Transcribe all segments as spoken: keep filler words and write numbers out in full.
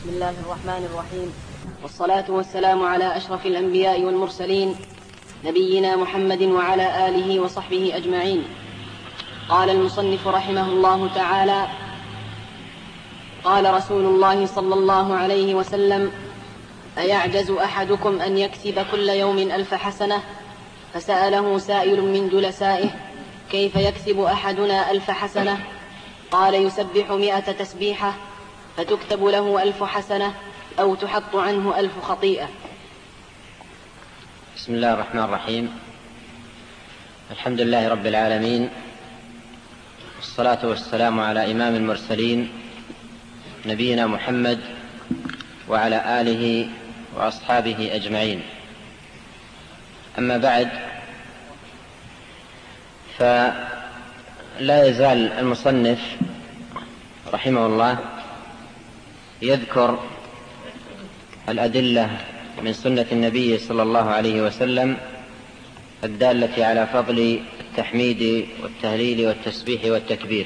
بسم الله الرحمن الرحيم، والصلاة والسلام على أشرف الأنبياء والمرسلين نبينا محمد وعلى آله وصحبه أجمعين. قال المصنف رحمه الله تعالى: قال رسول الله صلى الله عليه وسلم: أيعجز أحدكم أن يكسب كل يوم ألف حسنة؟ فسأله سائل من جلسائه: كيف يكسب أحدنا ألف حسنة؟ قال: يسبح مئة تسبيحة فتكتب له ألف حسنة أو تحط عنه ألف خطيئة. بسم الله الرحمن الرحيم. الحمد لله رب العالمين، والصلاة والسلام على إمام المرسلين نبينا محمد وعلى آله وأصحابه أجمعين. أما بعد، فلا يزال المصنف رحمه الله يذكر الأدلة من سنة النبي صلى الله عليه وسلم الدالة على فضل التحميد والتهليل والتسبيح والتكبير.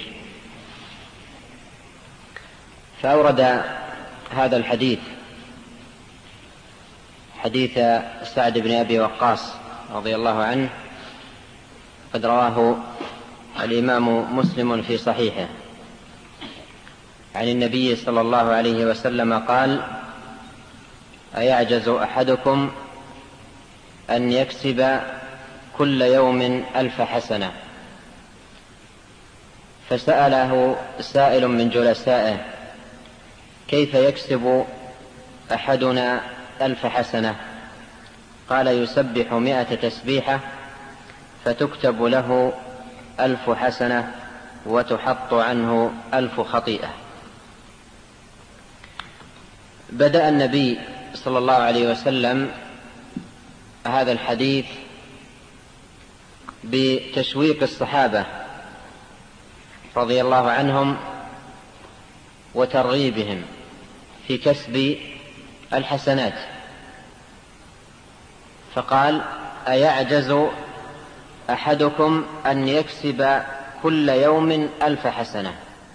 فأورد هذا الحديث حديث سعد بن أبي وقاص رضي الله عنه، قد رواه الإمام مسلم في صحيحه عن النبي صلى الله عليه وسلم قال: أيعجز أحدكم أن يكسب كل يوم ألف حسنة؟ فسأله سائل من جلسائه: كيف يكسب أحدنا ألف حسنة؟ قال: يسبح مئة تسبيحة فتكتب له ألف حسنة وتحط عنه ألف خطيئة. بدأ النبي صلى الله عليه وسلم هذا الحديث بتشويق الصحابة رضي الله عنهم وترغيبهم في كسب الحسنات، فقال: أيعجز أحدكم أن يكسب كل يوم ألف حسنة؟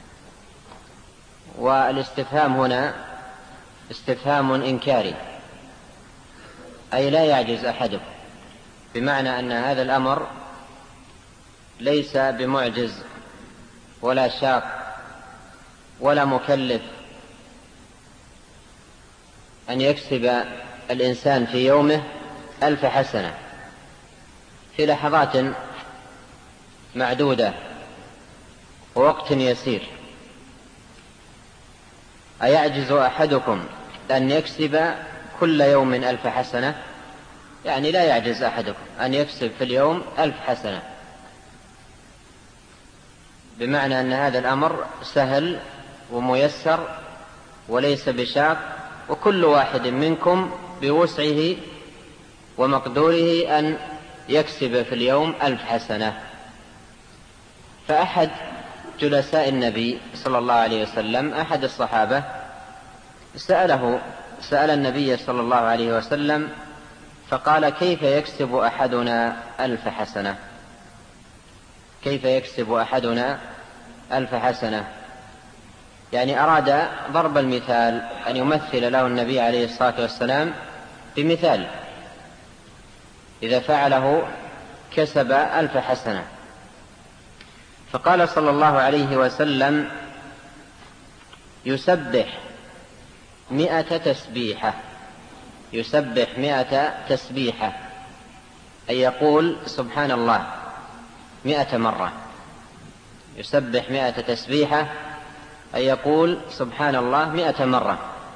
والاستفهام هنا استفهام إنكاري، أي لا يعجز أحدكم، بمعنى أن هذا الأمر ليس بمعجز ولا شاق ولا مكلف أن يكسب الإنسان في يومه ألف حسنة في لحظات معدودة ووقت يسير. أيعجز أحدكم أن يكسب كل يوم ألف حسنة؟ يعني لا يعجز أحدكم أن يكسب في اليوم ألف حسنة، بمعنى أن هذا الأمر سهل وميسر وليس بشاق، وكل واحد منكم بوسعه ومقدوره أن يكسب في اليوم ألف حسنة. فأحد جلساء النبي صلى الله عليه وسلم، أحد الصحابة، سأله سأل النبي صلى الله عليه وسلم فقال: كيف يكسب أحدنا ألف حسنة؟ كيف يكسب أحدنا ألف حسنة؟ يعني أراد ضرب المثال، أن يمثل له النبي عليه الصلاة والسلام بمثال إذا فعله كسب ألف حسنة. فقال صلى الله عليه وسلم: يسبح مئة تسبيحة. يسبح مئة تسبيحة أي يقول سبحان الله مئة مرة. يسبح مئة تسبيحة أي يقول سبحان الله مئة مرة،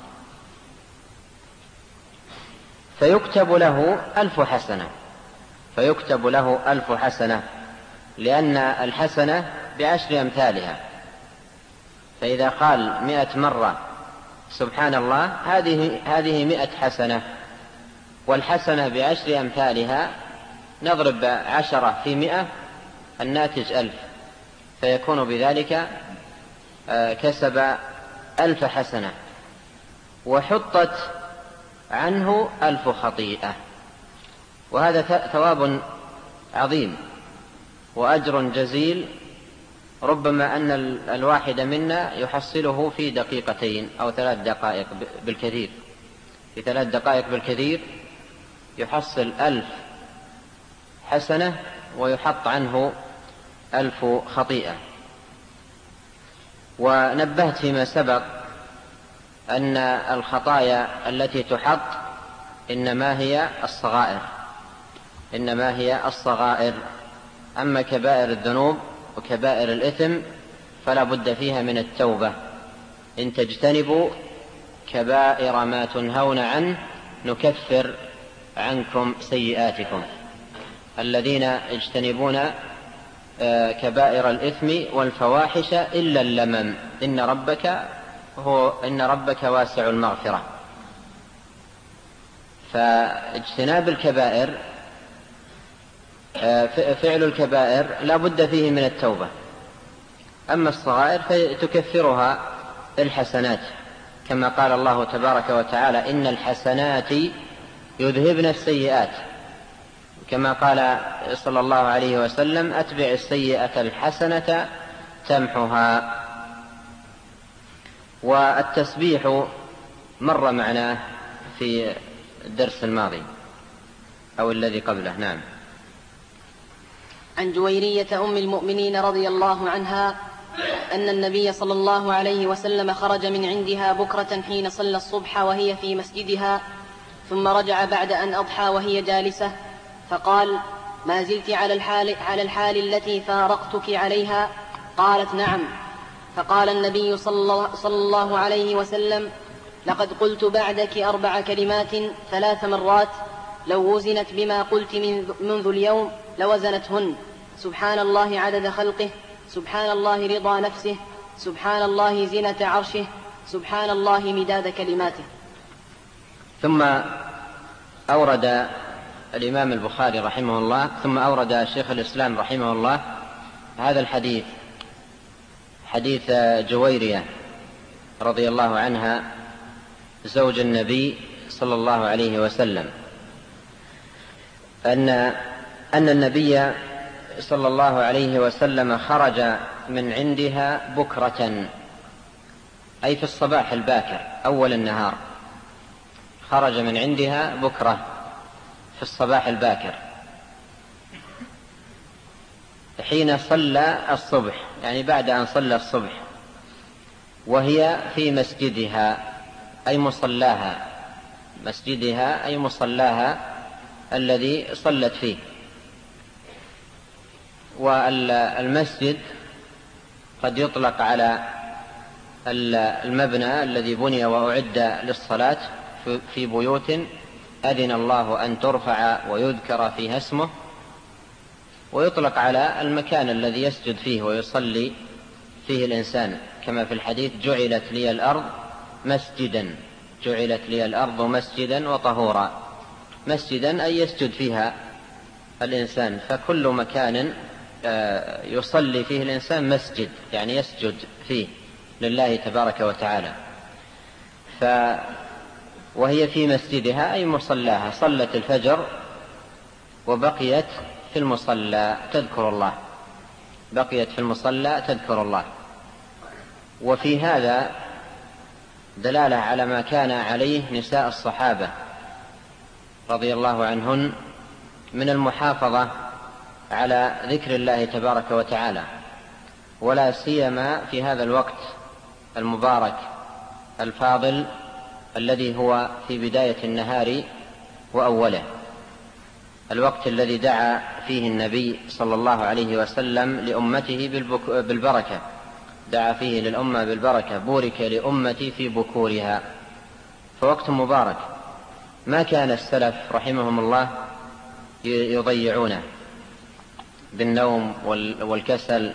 فيكتب له ألف حسنة. فيكتب له ألف حسنة، لأن الحسنة بعشر أمثالها، فإذا قال مئة مرة سبحان الله هذه هذه مئة حسنة، والحسنة بعشر أمثالها نضرب عشرة في مئة الناتج ألف، فيكون بذلك كسب ألف حسنة، وحطت عنه ألف خطيئة. وهذا ثواب عظيم وأجر جزيل ربما أن الواحد منا يحصله في دقيقتين أو ثلاث دقائق بالكثير، في ثلاث دقائق بالكثير يحصل ألف حسنة ويحط عنه ألف خطيئة. ونبهت فيما سبق أن الخطايا التي تحط إنما هي الصغائر، إنما هي الصغائر. أما كبائر الذنوب وكبائر الإثم فلا بد فيها من التوبة. إن تجتنبوا كبائر ما تنهون عنه نكفر عنكم سيئاتكم. الذين يجتنبون كبائر الإثم والفواحش إلا اللمم إن ربك هو إن ربك واسع المغفرة. فاجتناب الكبائر، فعل الكبائر لا بد فيه من التوبة. أما الصغائر فتكفرها الحسنات، كما قال الله تبارك وتعالى إن الحسنات يذهبن السيئات، كما قال صلى الله عليه وسلم أتبع السيئة الحسنة تمحها. والتسبيح مر معنا في الدرس الماضي أو الذي قبله. نعم. عن جويرية أم المؤمنين رضي الله عنها أن النبي صلى الله عليه وسلم خرج من عندها بكرة حين صلى الصبح وهي في مسجدها، ثم رجع بعد أن أضحى وهي جالسة، فقال ما زلت على الحال, على الحال التي فارقتك عليها؟ قالت نعم. فقال النبي صلى الله عليه وسلم لقد قلت بعدك أربع كلمات ثلاث مرات لو وزنت بما قلت منذ اليوم لوزنتهن: سبحان الله عدد خلقه، سبحان الله رضا نفسه، سبحان الله زنة عرشه، سبحان الله مداد كلماته. ثم أورد الإمام البخاري رحمه الله ثم أورد شيخ الإسلام رحمه الله هذا الحديث، حديث جويرية رضي الله عنها زوج النبي صلى الله عليه وسلم، أن أن النبي صلى الله عليه وسلم خرج من عندها بكرة، أي في الصباح الباكر أول النهار، خرج من عندها بكرة في الصباح الباكر حين صلى الصبح، يعني بعد أن صلى الصبح، وهي في مسجدها أي مصلاها، مسجدها أي مصلاها الذي صلت فيه. والمسجد قد يطلق على المبنى الذي بني وأعد للصلاة في بيوت أذن الله أن ترفع ويذكر فيها اسمه، ويطلق على المكان الذي يسجد فيه ويصلي فيه الإنسان، كما في الحديث جعلت لي الأرض مسجدا، جعلت لي الأرض مسجدا وطهورا. مسجدا أي يسجد فيها الإنسان، فكل مكان يصلي فيه الإنسان مسجد، يعني يسجد فيه لله تبارك وتعالى. ف وهي في مسجدها أي مصلاها، صلت الفجر وبقيت في المصلى تذكر الله، بقيت في المصلى تذكر الله. وفي هذا دلالة على ما كان عليه نساء الصحابة رضي الله عنهن من المحافظة على ذكر الله تبارك وتعالى، ولا سيما في هذا الوقت المبارك الفاضل الذي هو في بداية النهار وأوله، الوقت الذي دعا فيه النبي صلى الله عليه وسلم لأمته بالبركة، دعا فيه للأمة بالبركة: بورك لأمتي في بكورها. فوقت مبارك ما كان السلف رحمهم الله يضيعونه بالنوم والكسل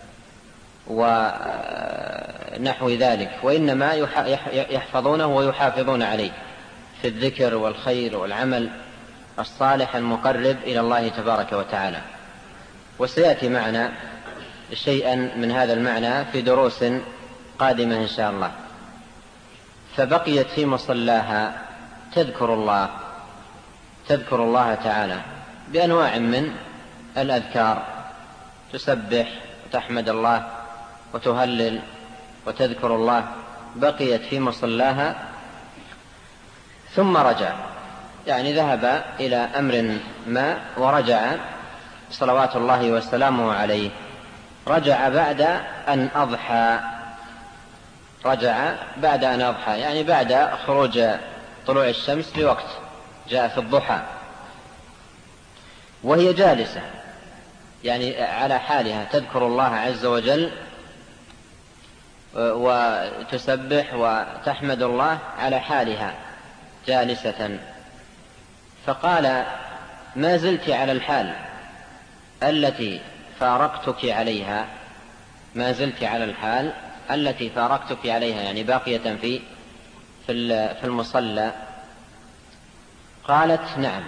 ونحو ذلك، وإنما يحفظونه ويحافظون عليه في الذكر والخير والعمل الصالح المقرب إلى الله تبارك وتعالى. وسيأتي معنا شيئا من هذا المعنى في دروس قادمة إن شاء الله. فبقيت في مصلاها تذكر الله، تذكر الله تعالى بأنواع من الأذكار، تسبح وتحمد الله وتهلل وتذكر الله، بقيت في مصلاها ثم رجع، يعني ذهب إلى أمر ما ورجع صلوات الله وسلامه عليه. رجع بعد أن أضحى، رجع بعد أن أضحى يعني بعد خروج طلوع الشمس بوقت، جاء في الضحى وهي جالسة يعني على حالها تذكر الله عز وجل وتسبح وتحمد الله على حالها جالسة. فقال: ما زلت على الحال التي فارقتك عليها، ما زلت على الحال التي فارقتك عليها، يعني باقية في في المصلى. قالت: نعم.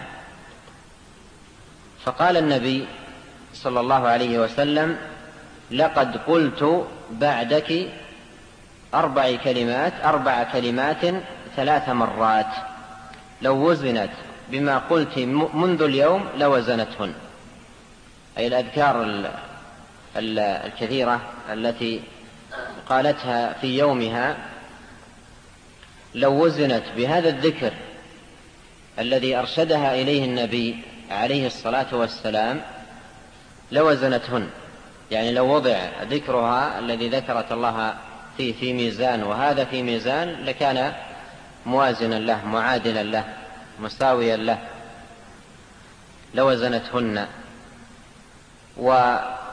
فقال النبي صلى الله عليه وسلم: لقد قلت بعدك أربع كلمات أربع كلمات ثلاث مرات، لو وزنت بما قلت منذ اليوم لوزنتهن، أي الأذكار الكثيرة التي قالتها في يومها لو وزنت بهذا الذكر الذي أرشدها إليه النبي عليه الصلاة والسلام لوزنتهن، يعني لو وضع ذكرها الذي ذكرت الله فيه في ميزان وهذا في ميزان لكان موازنا له معادلا له مساويا له، لوزنتهن. وهذا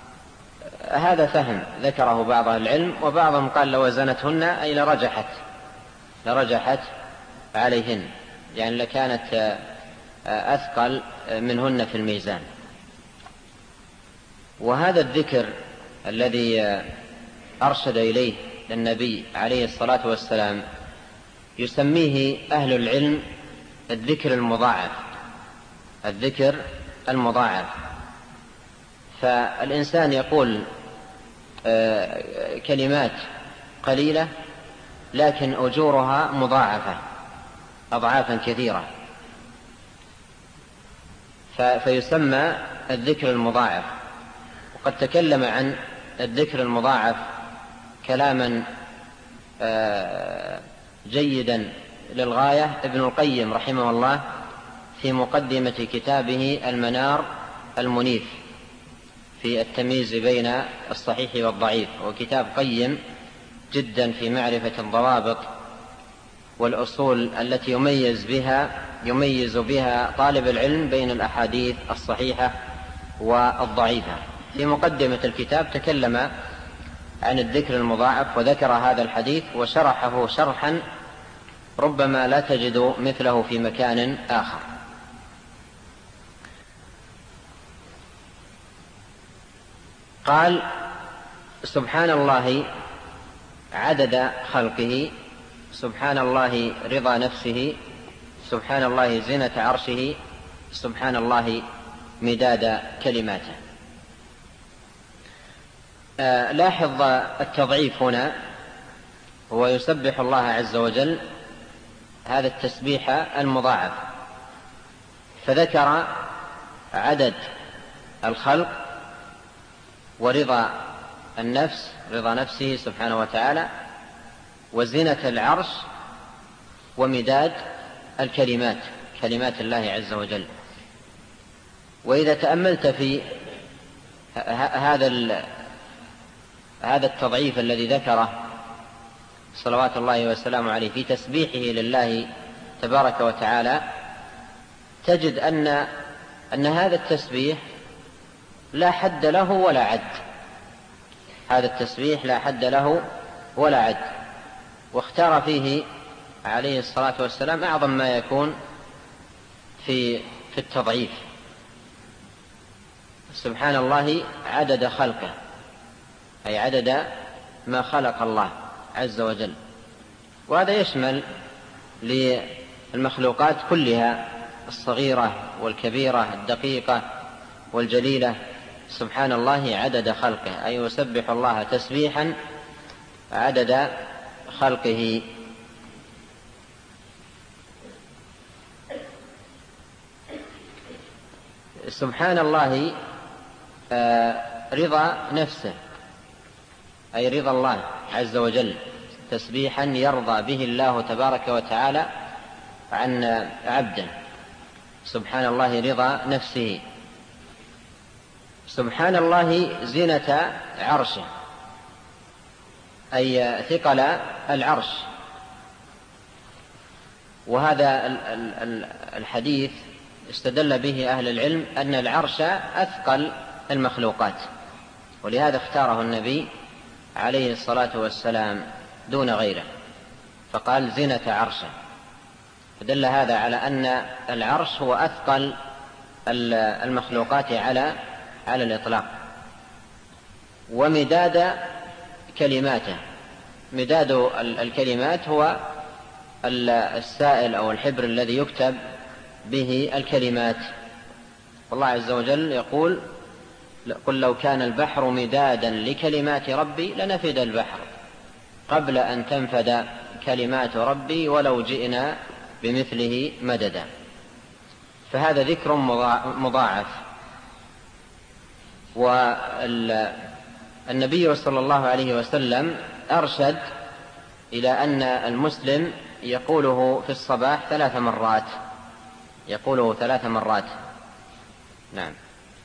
فهم ذكره بعض العلم، وبعضهم قال لوزنتهن أي لرجحت لرجحت عليهن، يعني لكانت أثقل منهن في الميزان. وهذا الذكر الذي أرشد إليه النبي عليه الصلاة والسلام يسميه أهل العلم الذكر المضاعف، الذكر المضاعف. فالإنسان يقول كلمات قليلة لكن أجورها مضاعفة أضعافا كثيرة، فيسمى الذكر المضاعف. وقد تكلم عن الذكر المضاعف كلاما جيدا للغاية ابن القيم رحمه الله في مقدمة كتابه المنار المنيف في التمييز بين الصحيح والضعيف، وكتاب قيم جدا في معرفة الضوابط والأصول التي يميز بها يميز بها طالب العلم بين الأحاديث الصحيحة والضعيفة. في مقدمة الكتاب تكلم عن الذكر المضاعف وذكر هذا الحديث وشرحه شرحا ربما لا تجد مثله في مكان آخر. قال: سبحان الله عدد خلقه، سبحان الله رضا نفسه، سبحان الله زينة عرشه، سبحان الله مداد كلماته. آه لاحظ التضعيف هنا، هو يسبح الله عز وجل هذا التسبيح المضاعف، فذكر عدد الخلق ورضا النفس رضا نفسه سبحانه وتعالى، وزينة العرش، ومداد الكلمات كلمات الله عز وجل. وإذا تأملت في هذا هذا التضعيف الذي ذكره صلوات الله وسلامه عليه في تسبيحه لله تبارك وتعالى، تجد أن أن هذا التسبيح لا حد له ولا عد، هذا التسبيح لا حد له ولا عد، واختار فيه عليه الصلاة والسلام أعظم ما يكون في في التضعيف. سبحان الله عدد خلقه، أي عدد ما خلق الله عز وجل، وهذا يشمل للمخلوقات كلها الصغيرة والكبيرة الدقيقة والجليلة. سبحان الله عدد خلقه، أي يسبح الله تسبيحا عدد خلقه. سبحان الله رضا نفسه، أي رضا الله عز وجل، تسبيحا يرضى به الله تبارك وتعالى عن عبده. سبحان الله رضا نفسه، سبحان الله زينة عرشه، أي ثقل العرش. وهذا الحديث استدل به أهل العلم أن العرش أثقل المخلوقات، ولهذا اختاره النبي عليه الصلاة والسلام دون غيره، فقال زينة عرشه، فدل هذا على أن العرش هو أثقل المخلوقات على على الإطلاق. ومداد كلماته، مداد الكلمات هو السائل أو الحبر الذي يكتب به الكلمات. والله عز وجل يقول: قل لو كان البحر مدادا لكلمات ربي لنفد البحر قبل أن تنفد كلمات ربي ولو جئنا بمثله مددا. فهذا ذكر مضاعف. والنبي صلى الله عليه وسلم أرشد إلى أن المسلم يقوله في الصباح ثلاث مرات، يقوله ثلاث مرات. نعم.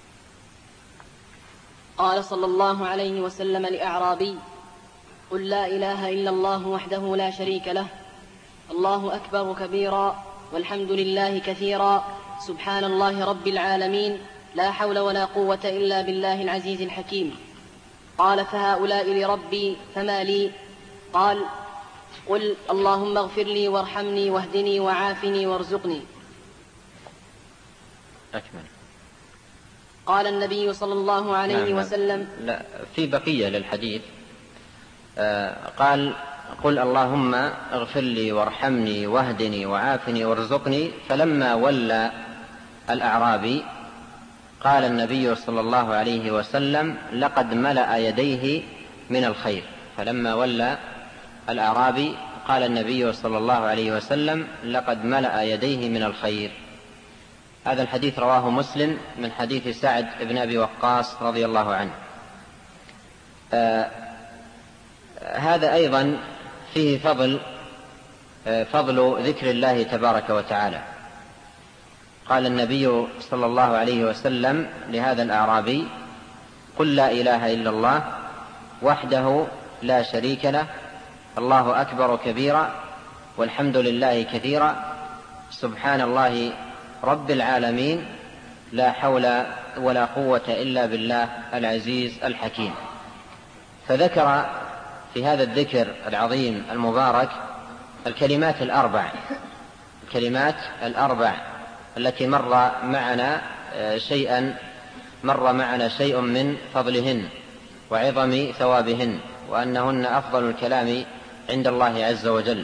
قال صلى الله عليه وسلم لأعرابي: قل لا إله إلا الله وحده لا شريك له، الله أكبر كبيرا، والحمد لله كثيرا، سبحان الله رب العالمين، لا حول ولا قوة إلا بالله العزيز الحكيم. قال: فهؤلاء لربي فما لي؟ قال: قل اللهم اغفر لي وارحمني واهدني وعافني وارزقني. أكمل. قال النبي صلى الله عليه نعم وسلم: لا، في بقية للحديث. آه قال: قل اللهم اغفر لي وارحمني واهدني وعافني وارزقني. فلما ولى الأعرابي قال النبي صلى الله عليه وسلم: لقد ملأ يديه من الخير. فلما ولى الأعرابي قال النبي صلى الله عليه وسلم: لقد ملأ يديه من الخير. هذا الحديث رواه مسلم من حديث سعد بن أبي وقاص رضي الله عنه. آه هذا أيضا فيه فضل آه فضل ذكر الله تبارك وتعالى. قال النبي صلى الله عليه وسلم لهذا الأعرابي: قل لا إله إلا الله وحده لا شريك له، الله أكبر كبيرا، والحمد لله كثيرا، سبحان الله رب العالمين، لا حول ولا قوة إلا بالله العزيز الحكيم. فذكر في هذا الذكر العظيم المبارك الكلمات الأربع، الكلمات الأربع التي مر معنا شيئا مر معنا شيء من فضلهن وعظم ثوابهن، وأنهن أفضل الكلام عند الله عز وجل.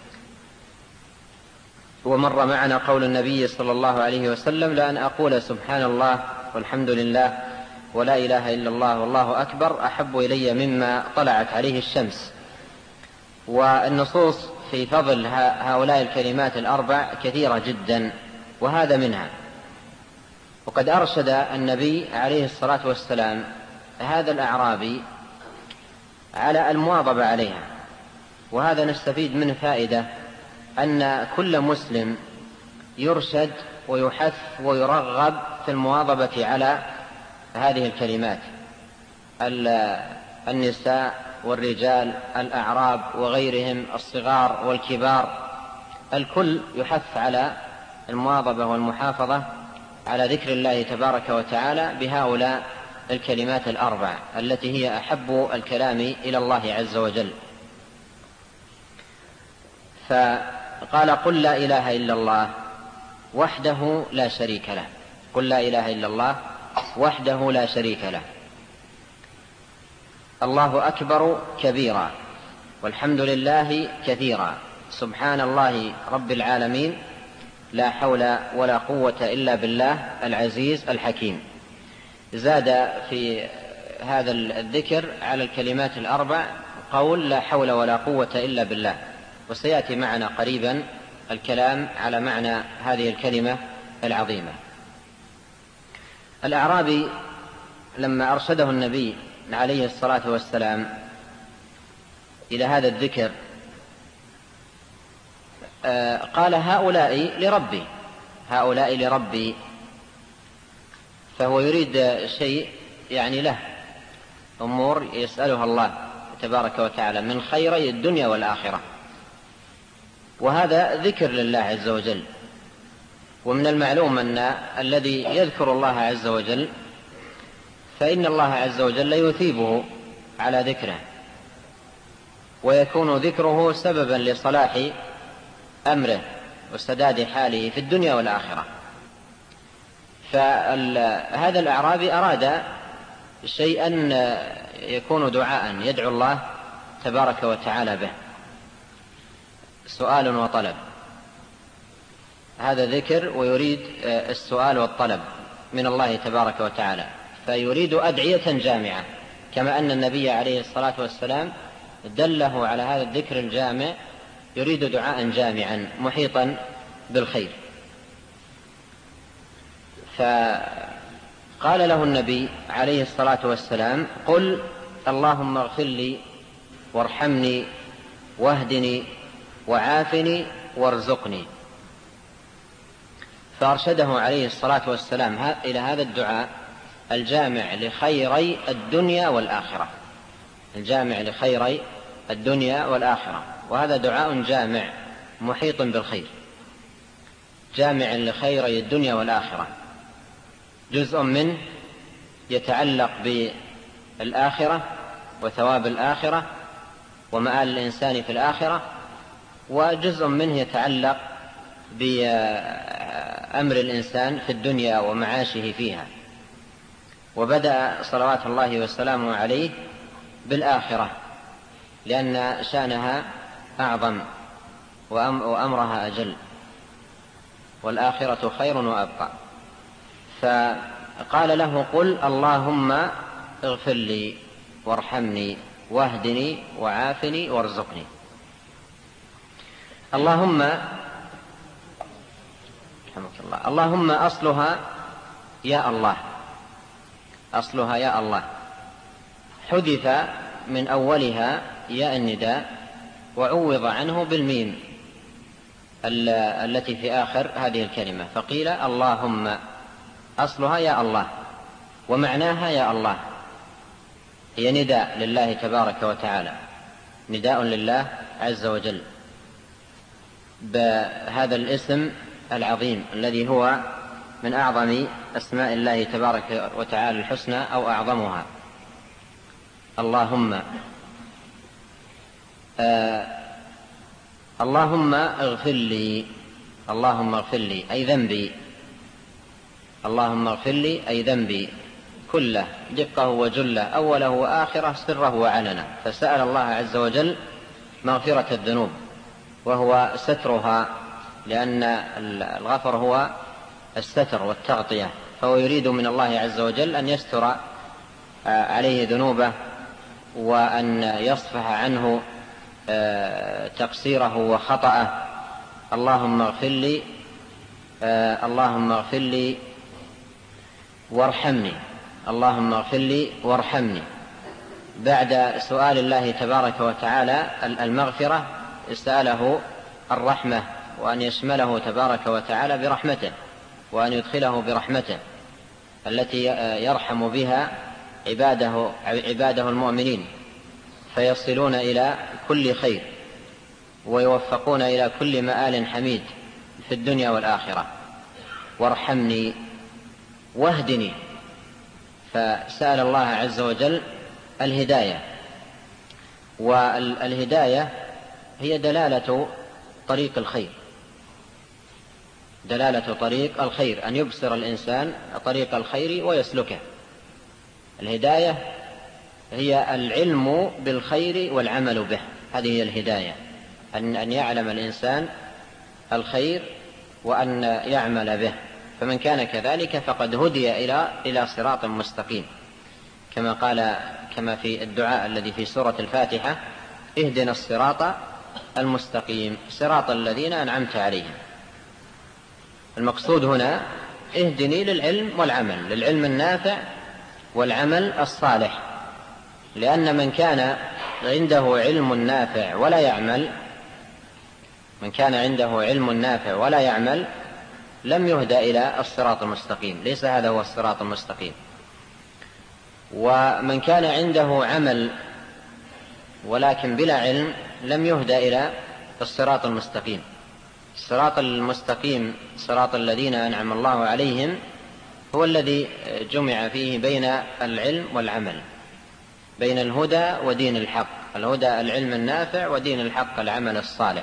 ومر معنا قول النبي صلى الله عليه وسلم: لأن أقول سبحان الله والحمد لله ولا إله إلا الله والله أكبر أحب إلي مما طلعت عليه الشمس. والنصوص في فضل هؤلاء الكلمات الأربع كثيرة جدا، وهذا منها. وقد أرشد النبي عليه الصلاة والسلام هذا الأعرابي على المواظبة عليها. وهذا نستفيد منه فائدة، أن كل مسلم يرشد ويحث ويرغب في المواظبة على هذه الكلمات. النساء والرجال، الأعراب وغيرهم، الصغار والكبار، الكل يحث على المواظبة والمحافظة على ذكر الله تبارك وتعالى بهؤلاء الكلمات الأربع التي هي أحب الكلام إلى الله عز وجل. فقال: قل لا إله إلا الله وحده لا شريك له. قل لا إله إلا الله وحده لا شريك له، الله أكبر كبيرا، والحمد لله كثيرا، سبحان الله رب العالمين، لا حول ولا قوة إلا بالله العزيز الحكيم. زاد في هذا الذكر على الكلمات الأربع قول: لا حول ولا قوة إلا بالله. وسيأتي معنا قريبا الكلام على معنى هذه الكلمة العظيمة. الأعرابي لما أرشده النبي عليه الصلاة والسلام إلى هذا الذكر؟ قال هؤلاء لربي، هؤلاء لربي، فهو يريد شيء يعني له أمور يسألها الله تبارك وتعالى من خيري الدنيا والآخرة، وهذا ذكر لله عز وجل. ومن المعلوم أن الذي يذكر الله عز وجل فإن الله عز وجل يثيبه على ذكره، ويكون ذكره سببا لصلاح أمره وسداد حاله في الدنيا والآخرة. فهذا الأعرابي أراد شيئا يكون دعاء يدعو الله تبارك وتعالى به، سؤال وطلب، هذا ذكر ويريد السؤال والطلب من الله تبارك وتعالى، فيريد أدعية جامعة، كما أن النبي عليه الصلاة والسلام دله على هذا الذكر الجامع، يريد دعاء جامعا محيطا بالخير. فقال له النبي عليه الصلاة والسلام: قل اللهم اغفر لي وارحمني واهدني وعافني وارزقني. فأرشده عليه الصلاة والسلام إلى هذا الدعاء الجامع لخيري الدنيا والآخرة، الجامع لخيري الدنيا والآخرة، وهذا دعاء جامع محيط بالخير، جامع لخيري الدنيا والآخرة، جزء منه يتعلق بالآخرة وثواب الآخرة ومآل الإنسان في الآخرة، وجزء منه يتعلق بأمر الإنسان في الدنيا ومعاشه فيها. وبدأ صلوات الله وسلامه عليه بالآخرة لأن شأنها أعظم وأمرها أجل، والآخرة خير وأبقى. فقال له: قل اللهم اغفر لي وارحمني واهدني وعافني وارزقني. اللهم الله اللهم أصلها يا الله، أصلها يا الله، حذف من أولها ياء النداء وعوض عنه بالميم التي في آخر هذه الكلمة، فقيل اللهم أصلها يا الله، ومعناها يا الله، هي نداء لله تبارك وتعالى، نداء لله عز وجل بهذا الاسم العظيم الذي هو من أعظم أسماء الله تبارك وتعالى الحسنى أو أعظمها. اللهم آه اللهم اغفر لي، اللهم اغفر لي أي ذنبي، اللهم اغفر لي أي ذنبي كله، دقه وجله، أوله وآخره، سره وعلنه. فسأل الله عز وجل مغفرة الذنوب وهو سترها، لأن الغفر هو الستر والتغطية، فهو يريد من الله عز وجل أن يستر عليه ذنوبه وأن يصفح عنه تقصيره وخطأه. اللهم اغفر لي، اللهم اغفر لي وارحمني، اللهم اغفر لي وارحمني. بعد سؤال الله تبارك وتعالى المغفرة استأله الرحمة، وأن يشمله تبارك وتعالى برحمته، وأن يدخله برحمته التي يرحم بها عباده, عباده المؤمنين، فيصلون إلى كل خير ويوفقون إلى كل مآل حميد في الدنيا والآخرة. وارحمني واهدني، فسأل الله عز وجل الهداية، والهداية هي دلالة طريق الخير، دلالة طريق الخير، أن يبصر الإنسان طريق الخير ويسلكه. الهداية هي العلم بالخير والعمل به، هذه هي الهداية، أن يعلم الإنسان الخير وأن يعمل به. فمن كان كذلك فقد هدي إلى إلى صراط مستقيم، كما قال كما في الدعاء الذي في سورة الفاتحة: اهدنا الصراط المستقيم صراط الذين أنعمت عليهم. المقصود هنا اهدني للعلم والعمل، للعلم النافع والعمل الصالح، لأن من كان عنده علم نافع ولا يعمل من كان عنده علم نافع ولا يعمل لم يهدى إلى الصراط المستقيم، ليس هذا هو الصراط المستقيم. ومن كان عنده عمل ولكن بلا علم لم يهدى إلى الصراط المستقيم. الصراط المستقيم صراط الذين أنعم الله عليهم هو الذي جمع فيه بين العلم والعمل، بين الهدى ودين الحق، الهدى العلم النافع ودين الحق العمل الصالح.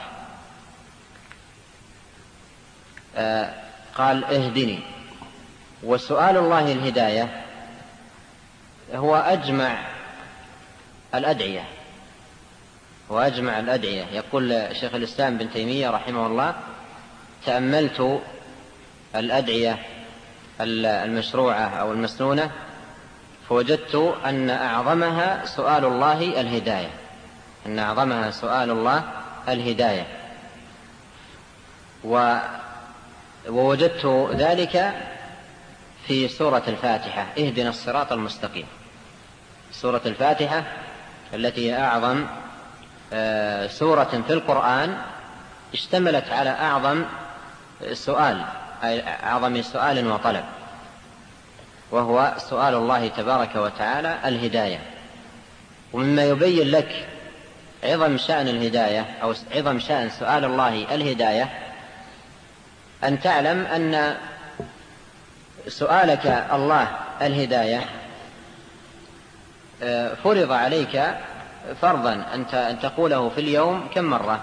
آه قال اهدني. وسؤال الله الهداية هو أجمع الأدعية، هو أجمع الأدعية. يقول شيخ الإسلام بن تيمية رحمه الله: تأملت الأدعية المشروعة أو المسنونة فوجدت أن أعظمها سؤال الله الهداية، أن أعظمها سؤال الله الهداية. ووجدت ذلك في سورة الفاتحة: اهدنا الصراط المستقيم. سورة الفاتحة التي هي أعظم سورة في القرآن اشتملت على أعظم سؤال، أعظم سؤال وطلب، وهو سؤال الله تبارك وتعالى الهداية. ومما يبين لك عظم شأن الهداية أو عظم شأن سؤال الله الهداية أن تعلم أن سؤالك الله الهداية فرض عليك فرضا أن تقوله في اليوم كم مرة؟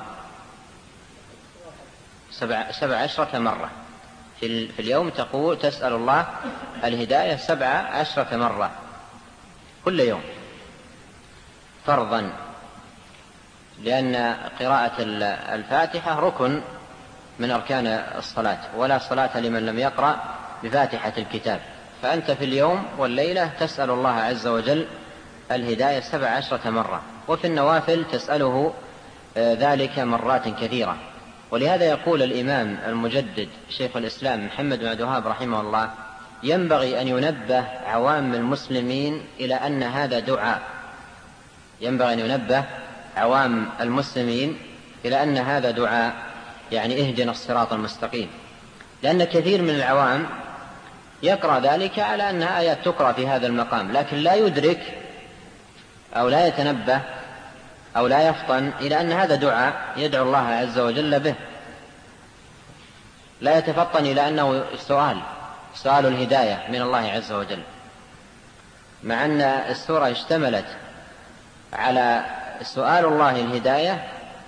سبع, سبع عشرة مرة في اليوم تقول تسأل الله الهداية سبع عشرة مرة كل يوم فرضا، لأن قراءة الفاتحة ركن من أركان الصلاة، ولا صلاة لمن لم يقرأ بفاتحة الكتاب. فأنت في اليوم والليلة تسأل الله عز وجل الهداية سبع عشرة مرة، وفي النوافل تسأله ذلك مرات كثيرة. ولهذا يقول الإمام المجدد شيخ الإسلام محمد بن عبد الوهاب رحمه الله: ينبغي أن ينبه عوام المسلمين إلى أن هذا دعاء، ينبغي أن ينبه عوام المسلمين إلى أن هذا دعاء، يعني اهدنا الصراط المستقيم. لأن كثير من العوام يقرأ ذلك على أنها آيات تقرأ في هذا المقام، لكن لا يدرك أو لا يتنبه أو لا يفطن إلى أن هذا دعاء يدعو الله عز وجل به، لا يتفطن إلى أنه سؤال سؤال الهداية من الله عز وجل، مع أن السورة اشتملت على سؤال الله الهداية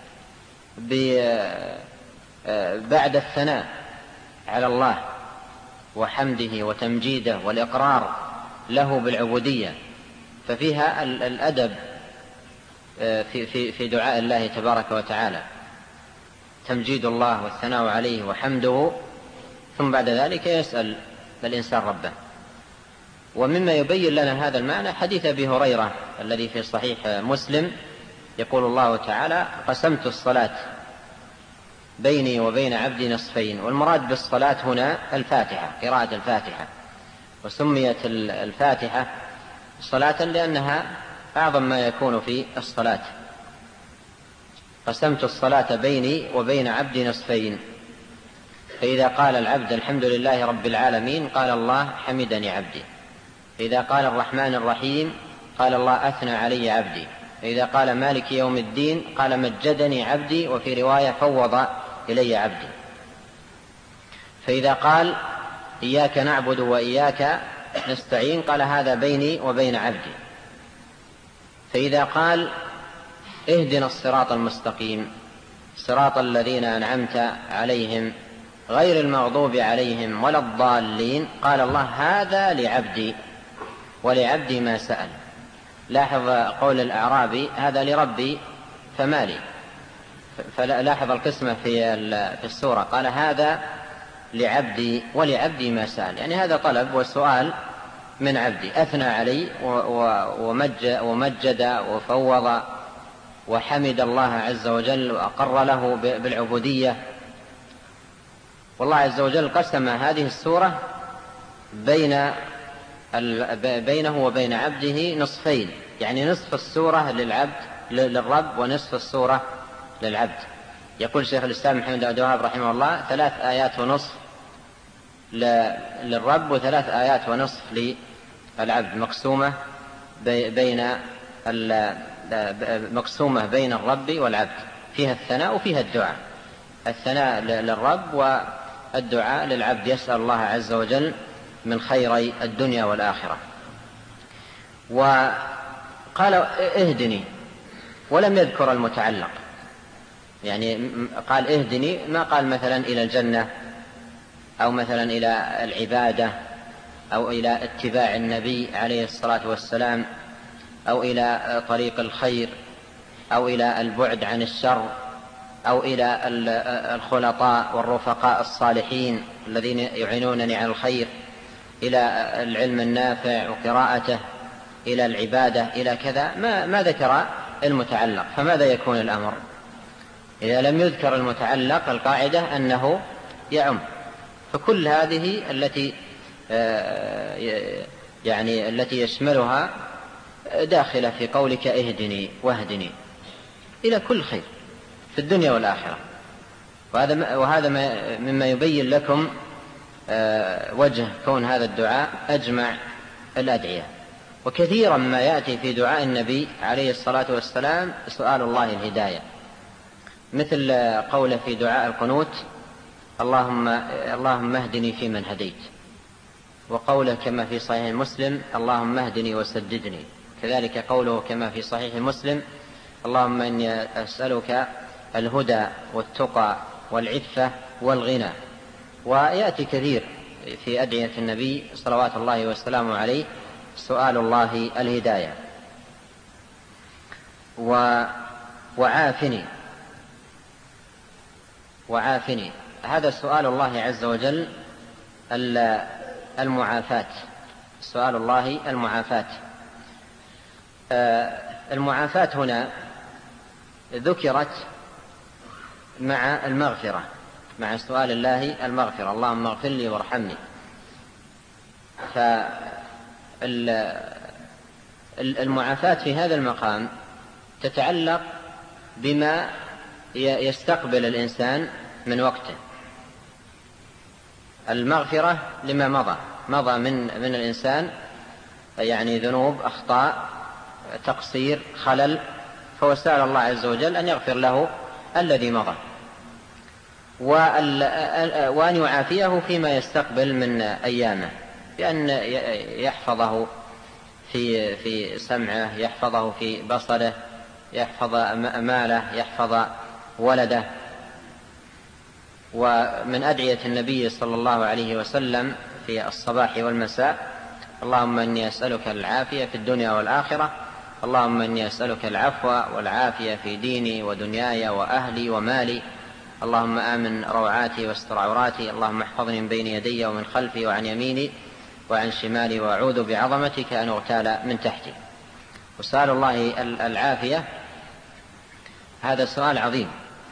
بعد الثناء على الله وحمده وتمجيده والإقرار له بالعبودية، ففيها الأدب في, في, في دعاء الله تبارك وتعالى، تمجيد الله والثناء عليه وحمده، ثم بعد ذلك يسأل الإنسان ربه. ومما يبين لنا هذا المعنى حديث أبي هريرة الذي في صحيح مسلم، يقول الله تعالى: قسمت الصلاة بيني وبين عبدي نصفين. والمراد بالصلاة هنا الفاتحة، قراءة الفاتحة، وسميت الفاتحة صلاة لأنها أعظم ما يكون في الصلاة. قسمت الصلاة بيني وبين عبدي نصفين، فإذا قال العبد الحمد لله رب العالمين قال الله حمدني عبدي، فإذا قال الرحمن الرحيم قال الله أثنى علي عبدي، فإذا قال مالك يوم الدين قال مجدني عبدي، وفي رواية فوض إلي عبدي، فإذا قال إياك نعبد وإياك نستعين قال هذا بيني وبين عبدي، فإذا قال اهدنا الصراط المستقيم صراط الذين أنعمت عليهم غير المغضوب عليهم ولا الضالين قال الله هذا لعبدي ولعبدي ما سأل. لاحظ قول الأعرابي هذا لربي فمالي، فلاحظ القسمة في السورة، قال هذا لعبدي ولعبدي ما سأل، يعني هذا طلب والسؤال من عبدي، أثنى علي ومجد وفوض وحمد الله عز وجل وأقر له بالعبودية. والله عز وجل قسم هذه السورة بين بينه وبين عبده نصفين، يعني نصف السورة للعبد للرب ونصف السورة للعبد. يقول شيخ الإسلام محمد بن عبد الوهاب رحمه الله ثلاث آيات ونصف للرب وثلاث آيات ونصف للعبد، مقسومة بين مقسومة بين الرب والعبد، فيها الثناء وفيها الدعاء. الثناء للرب والدعاء للعبد، يسأل الله عز وجل من خيري الدنيا والآخرة. وقال اهدني ولم يذكر المتعلق، يعني قال اهدني، ما قال مثلا إلى الجنة أو مثلا إلى العبادة أو إلى اتباع النبي عليه الصلاة والسلام أو إلى طريق الخير أو إلى البعد عن الشر أو إلى الخلطاء والرفقاء الصالحين الذين يعينونني على الخير، إلى العلم النافع وقراءته، إلى العبادة، إلى كذا، ما, ما ذكر المتعلق. فماذا يكون الأمر إذا لم يذكر المتعلق؟ القاعدة أنه يعم. فكل هذه التي يعني التي يشملها داخلة في قولك اهدني واهدني إلى كل خير في الدنيا والآخرة. وهذا وهذا مما يبين لكم وجه كون هذا الدعاء أجمع الأدعية. وكثيرا ما يأتي في دعاء النبي عليه الصلاة والسلام سؤال الله الهداية، مثل قوله في دعاء القنوت اللهم اللهم اهدني فيمن هديت، وقوله كما في صحيح مسلم اللهم اهدني وسددني، كذلك قوله كما في صحيح مسلم اللهم إني أسألك الهدى والتقى والعفة والغنى. ويأتي كثير في أدعية النبي صلوات الله وسلامه عليه سؤال الله الهداية. وعافني وعافني هذا سؤال الله عز وجل المعافاة، سؤال الله المعافاة. المعافاة هنا ذكرت مع المغفرة، مع سؤال الله المغفرة، اللهم اغفر لي وارحمني. فالمعافاة في هذا المقام تتعلق بما يستقبل الإنسان من وقته. المغفرة لما مضى مضى من من الإنسان، يعني ذنوب، أخطاء، تقصير، خلل، فوسأل الله عز وجل أن يغفر له الذي مضى، وأن يعافيه فيما يستقبل من أيامه، بأن يحفظه في في سمعه، يحفظه في بصره، يحفظ ماله، يحفظ ولده. ومن أدعية النبي صلى الله عليه وسلم في الصباح والمساء اللهم إني أسألك العافية في الدنيا والآخرة، اللهم إني أسألك العفو والعافية في ديني ودنياي وأهلي ومالي، اللهم آمن روعاتي واستر عوراتي، اللهم احفظني من بين يدي ومن خلفي وعن يميني وعن شمالي، وأعوذ بعظمتك أن أغتال من تحتي. وسؤال الله العافية هذا سؤال عظيم،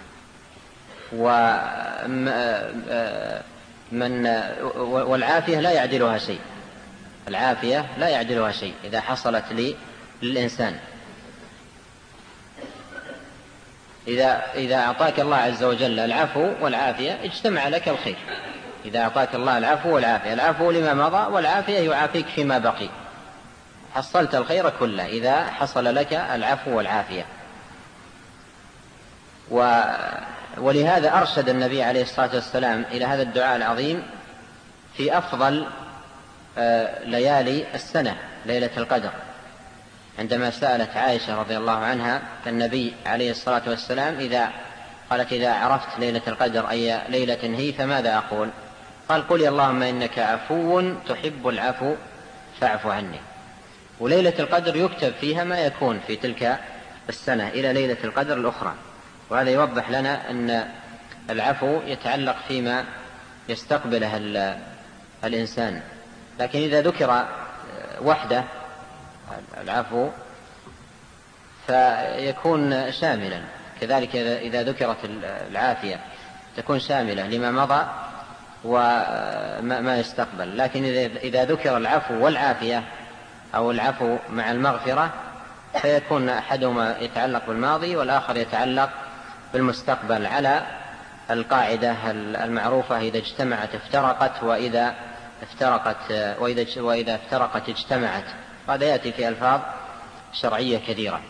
ومن والعافية لا يعدلها شيء، العافية لا يعدلها شيء إذا حصلت لي للإنسان. إذا إذا أعطاك الله عز وجل العفو والعافية اجتمع لك الخير. إذا أعطاك الله العفو والعافية، العفو لما مضى والعافية يعافيك فيما بقي، حصلت الخير كله إذا حصل لك العفو والعافية. و ولهذا أرشد النبي عليه الصلاة والسلام إلى هذا الدعاء العظيم في أفضل ليالي السنة، ليلة القدر، عندما سألت عائشة رضي الله عنها النبي عليه الصلاة والسلام إذا قالت إذا عرفت ليلة القدر أي ليلة هي فماذا أقول؟ قال قل اللهم إنك عفو تحب العفو فاعف عني. وليلة القدر يكتب فيها ما يكون في تلك السنة إلى ليلة القدر الأخرى. وهذا يوضح لنا أن العفو يتعلق فيما يستقبله الإنسان، لكن إذا ذكر وحده العفو فيكون شاملا، كذلك إذا ذكرت العافية تكون شاملة لما مضى وما يستقبل. لكن إذا ذكر العفو والعافية أو العفو مع المغفرة فيكون أحدهما يتعلق بالماضي والآخر يتعلق بالمستقبل، على القاعدة المعروفة: إذا اجتمعت افترقت، وإذا افترقت وإذا وإذا افترقت اجتمعت. هذا يأتي في ألفاظ شرعية كثيرة.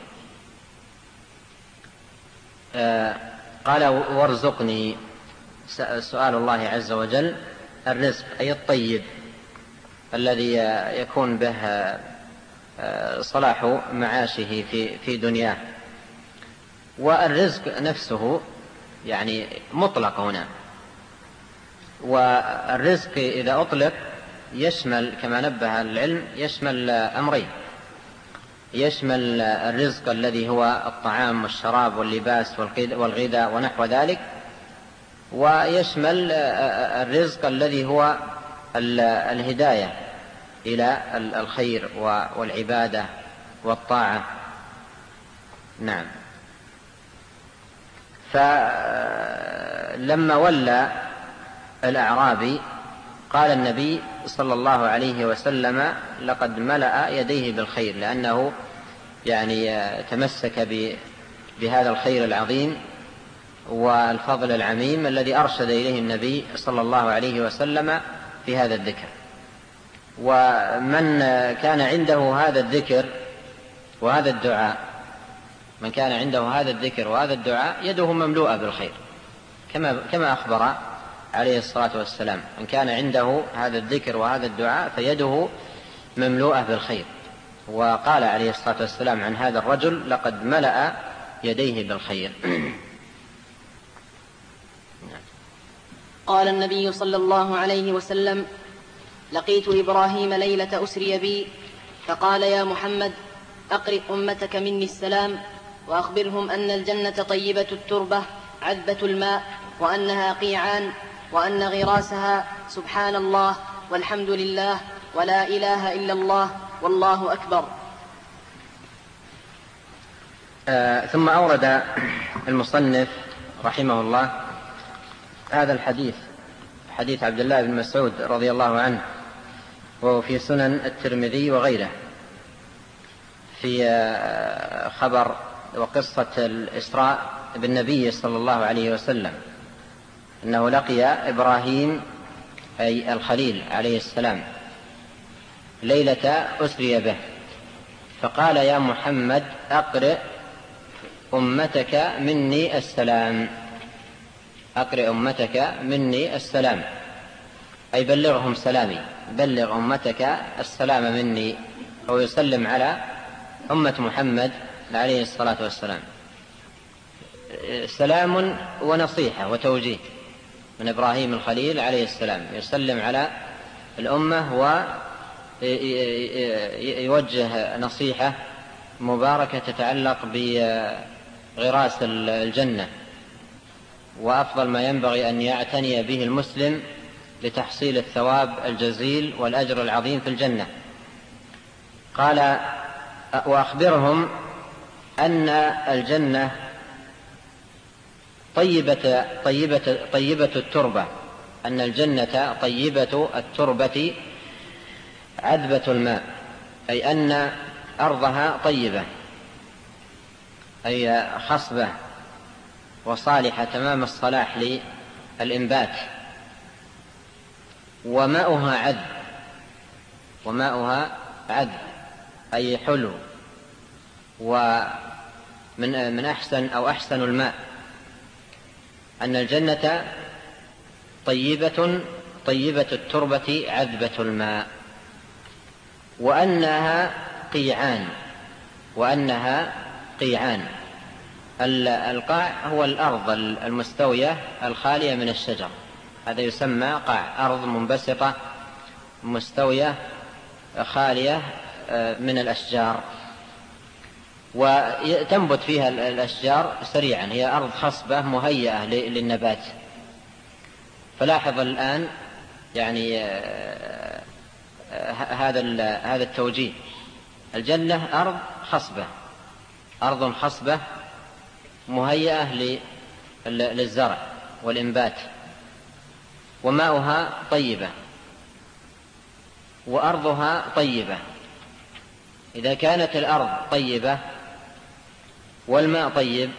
قال: وارزقني. سؤال الله عز وجل الرزق، أي الطيب الذي يكون به صلاح معاشه في في دنياه. والرزق نفسه يعني مطلق هنا، والرزق إذا أطلق يشمل كما نبه العلم يشمل أمرين: يشمل الرزق الذي هو الطعام والشراب واللباس والغذاء ونحو ذلك، ويشمل الرزق الذي هو الهداية إلى الخير والعبادة والطاعة. نعم. فلما ولى الأعرابي قال النبي صلى الله عليه وسلم: لقد ملأ يديه بالخير، لأنه يعني تمسك بهذا الخير العظيم والفضل العميم الذي أرشد إليه النبي صلى الله عليه وسلم في هذا الذكر. ومن كان عنده هذا الذكر وهذا الدعاء من كان عنده هذا الذكر وهذا الدعاء يده مملوءة بالخير، كما كما أخبر عليه الصلاة والسلام: من كان عنده هذا الذكر وهذا الدعاء فيده مملوءة بالخير. وقال عليه الصلاة والسلام عن هذا الرجل: لقد ملأ يديه بالخير. قال النبي صلى الله عليه وسلم: لقيت إبراهيم ليلة أسري بي فقال: يا محمد، أقرئ أمتك مني السلام، وأخبرهم أن الجنة طيبة التربة عذبة الماء، وأنها قيعان، وأن غراسها سبحان الله والحمد لله ولا إله إلا الله والله أكبر. آه ثم أورد المصنف رحمه الله هذا الحديث، حديث عبد الله بن مسعود رضي الله عنه، وهو في سنن الترمذي وغيره، في خبر وقصة الإسراء بالنبي صلى الله عليه وسلم، أنه لقي إبراهيم أي الخليل عليه السلام ليلة أسري به، فقال: يا محمد، أقرئ أمتك مني السلام. أقرئ أمتك مني السلام، أي بلغهم سلامي، بلغ أمتك السلام مني، أو يسلم على أمة محمد عليه الصلاة والسلام. سلام ونصيحة وتوجيه من إبراهيم الخليل عليه السلام، يسلم على الأمة ويوجه نصيحة مباركة تتعلق بغراس الجنة، وأفضل ما ينبغي أن يعتني به المسلم لتحصيل الثواب الجزيل والأجر العظيم في الجنة. قال: وأخبرهم أن الجنة طيبة, طيبة, طيبة التربة، أن الجنة طيبة التربة عذبة الماء، أي أن أرضها طيبة، أي خصبة وصالحة تمام الصلاح للإنبات، وماؤها عذب، وماؤها عذب أي حلو، ومن من أحسن أو أحسن الماء، أن الجنة طيبة طيبة التربة عذبة الماء، وأنها قيعان، وأنها قيعان. القاع هو الأرض المستوية الخالية من الشجر، هذا يسمى قاع، أرض منبسطة مستوية خالية من الأشجار، وتنبت فيها الأشجار سريعا، هي أرض خصبة مهيئة للنبات. فلاحظ الآن يعني هذا هذا التوجيه: الجنة أرض خصبة، أرض خصبة مهيئة للزرع والإنبات، وماؤها طيبة، وأرضها طيبة، إذا كانت الأرض طيبة والماء طيب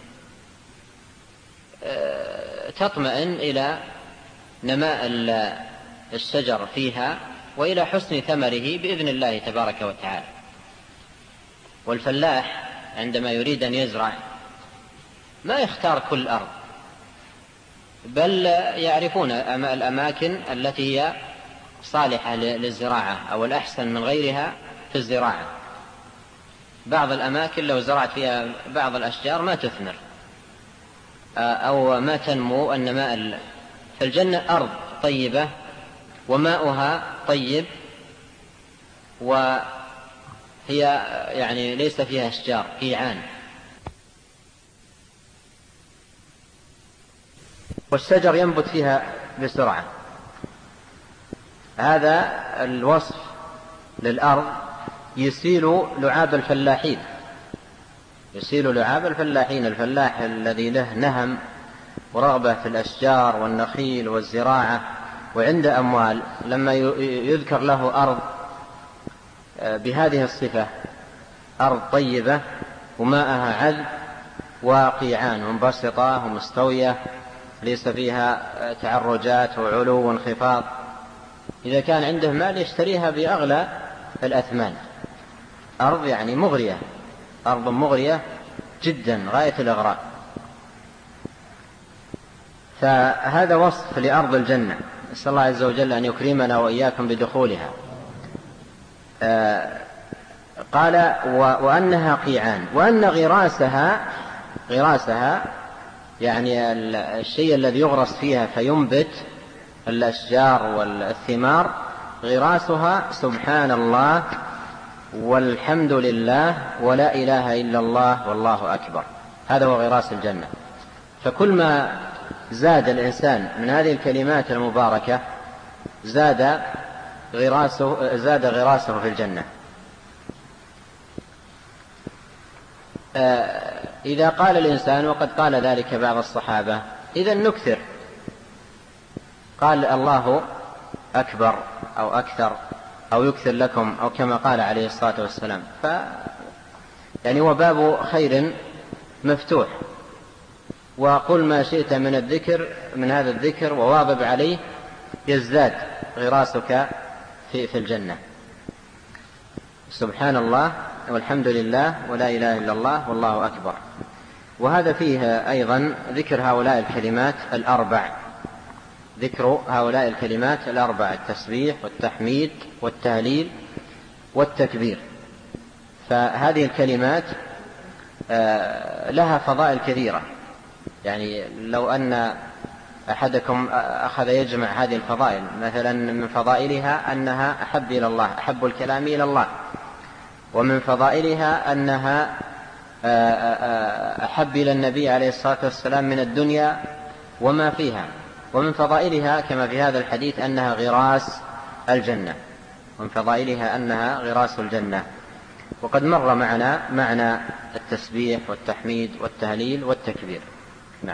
تطمئن إلى نماء الشجر فيها وإلى حسن ثمره بإذن الله تبارك وتعالى. والفلاح عندما يريد أن يزرع ما يختار كل أرض، بل يعرفون الأماكن التي هي صالحة للزراعة أو الأحسن من غيرها في الزراعة. بعض الأماكن لو زرعت فيها بعض الأشجار ما تثمر أو ما تنمو النماء. فالجنة أرض طيبة وماؤها طيب، وهي يعني ليس فيها أشجار قيعان. والشجر ينبت فيها بسرعة. هذا الوصف للأرض يسيل لعاب الفلاحين، يسيل لعاب الفلاحين. الفلاح الذي له نهم ورغبة في الأشجار والنخيل والزراعة وعند أموال، لما يذكر له أرض بهذه الصفة، أرض طيبة وماءها عذب وقيعان ومبسطة ومستوية ليس فيها تعرجات وعلو وانخفاض، إذا كان عنده مال يشتريها بأغلى الأثمان. أرض يعني مغرية، أرض مغرية جدا غاية الإغراء. فهذا وصف لأرض الجنة، نسأل الله عز وجل أن يكرمنا وإياكم بدخولها. آه قال وأنها قيعان، وأن غراسها غراسها يعني الشيء الذي يغرس فيها فينبت الأشجار والثمار، غراسها سبحان الله والحمد لله ولا إله إلا الله والله أكبر. هذا هو غراس الجنة. فكل ما زاد الإنسان من هذه الكلمات المباركة زاد غراسه, زاد غراسه في الجنة. إذا قال الإنسان، وقد قال ذلك بعض الصحابة، إذا نكثر، قال الله أكبر أو أكثر أو يكثر لكم أو كما قال عليه الصلاة والسلام. ف يعني هو باب خير مفتوح، وقل ما شئت من الذكر من هذا الذكر وواظب عليه يزداد غراسك في, في الجنة. سبحان الله والحمد لله ولا إله إلا الله والله أكبر. وهذا فيه أيضا ذكر هؤلاء الكلمات الأربع، ذكر هؤلاء الكلمات الأربع: التسبيح والتحميد والتهليل والتكبير. فهذه الكلمات لها فضائل كثيرة، يعني لو أن أحدكم أخذ يجمع هذه الفضائل، مثلا من فضائلها أنها أحب إلى الله، أحب الكلام إلى الله، ومن فضائلها أنها أحب إلى النبي عليه الصلاة والسلام من الدنيا وما فيها، ومن فضائلها كما في هذا الحديث أنها غراس الجنة، ومن فضائلها أنها غراس الجنة. وقد مر معنا معنى التسبيح والتحميد والتهليل والتكبير. نعم.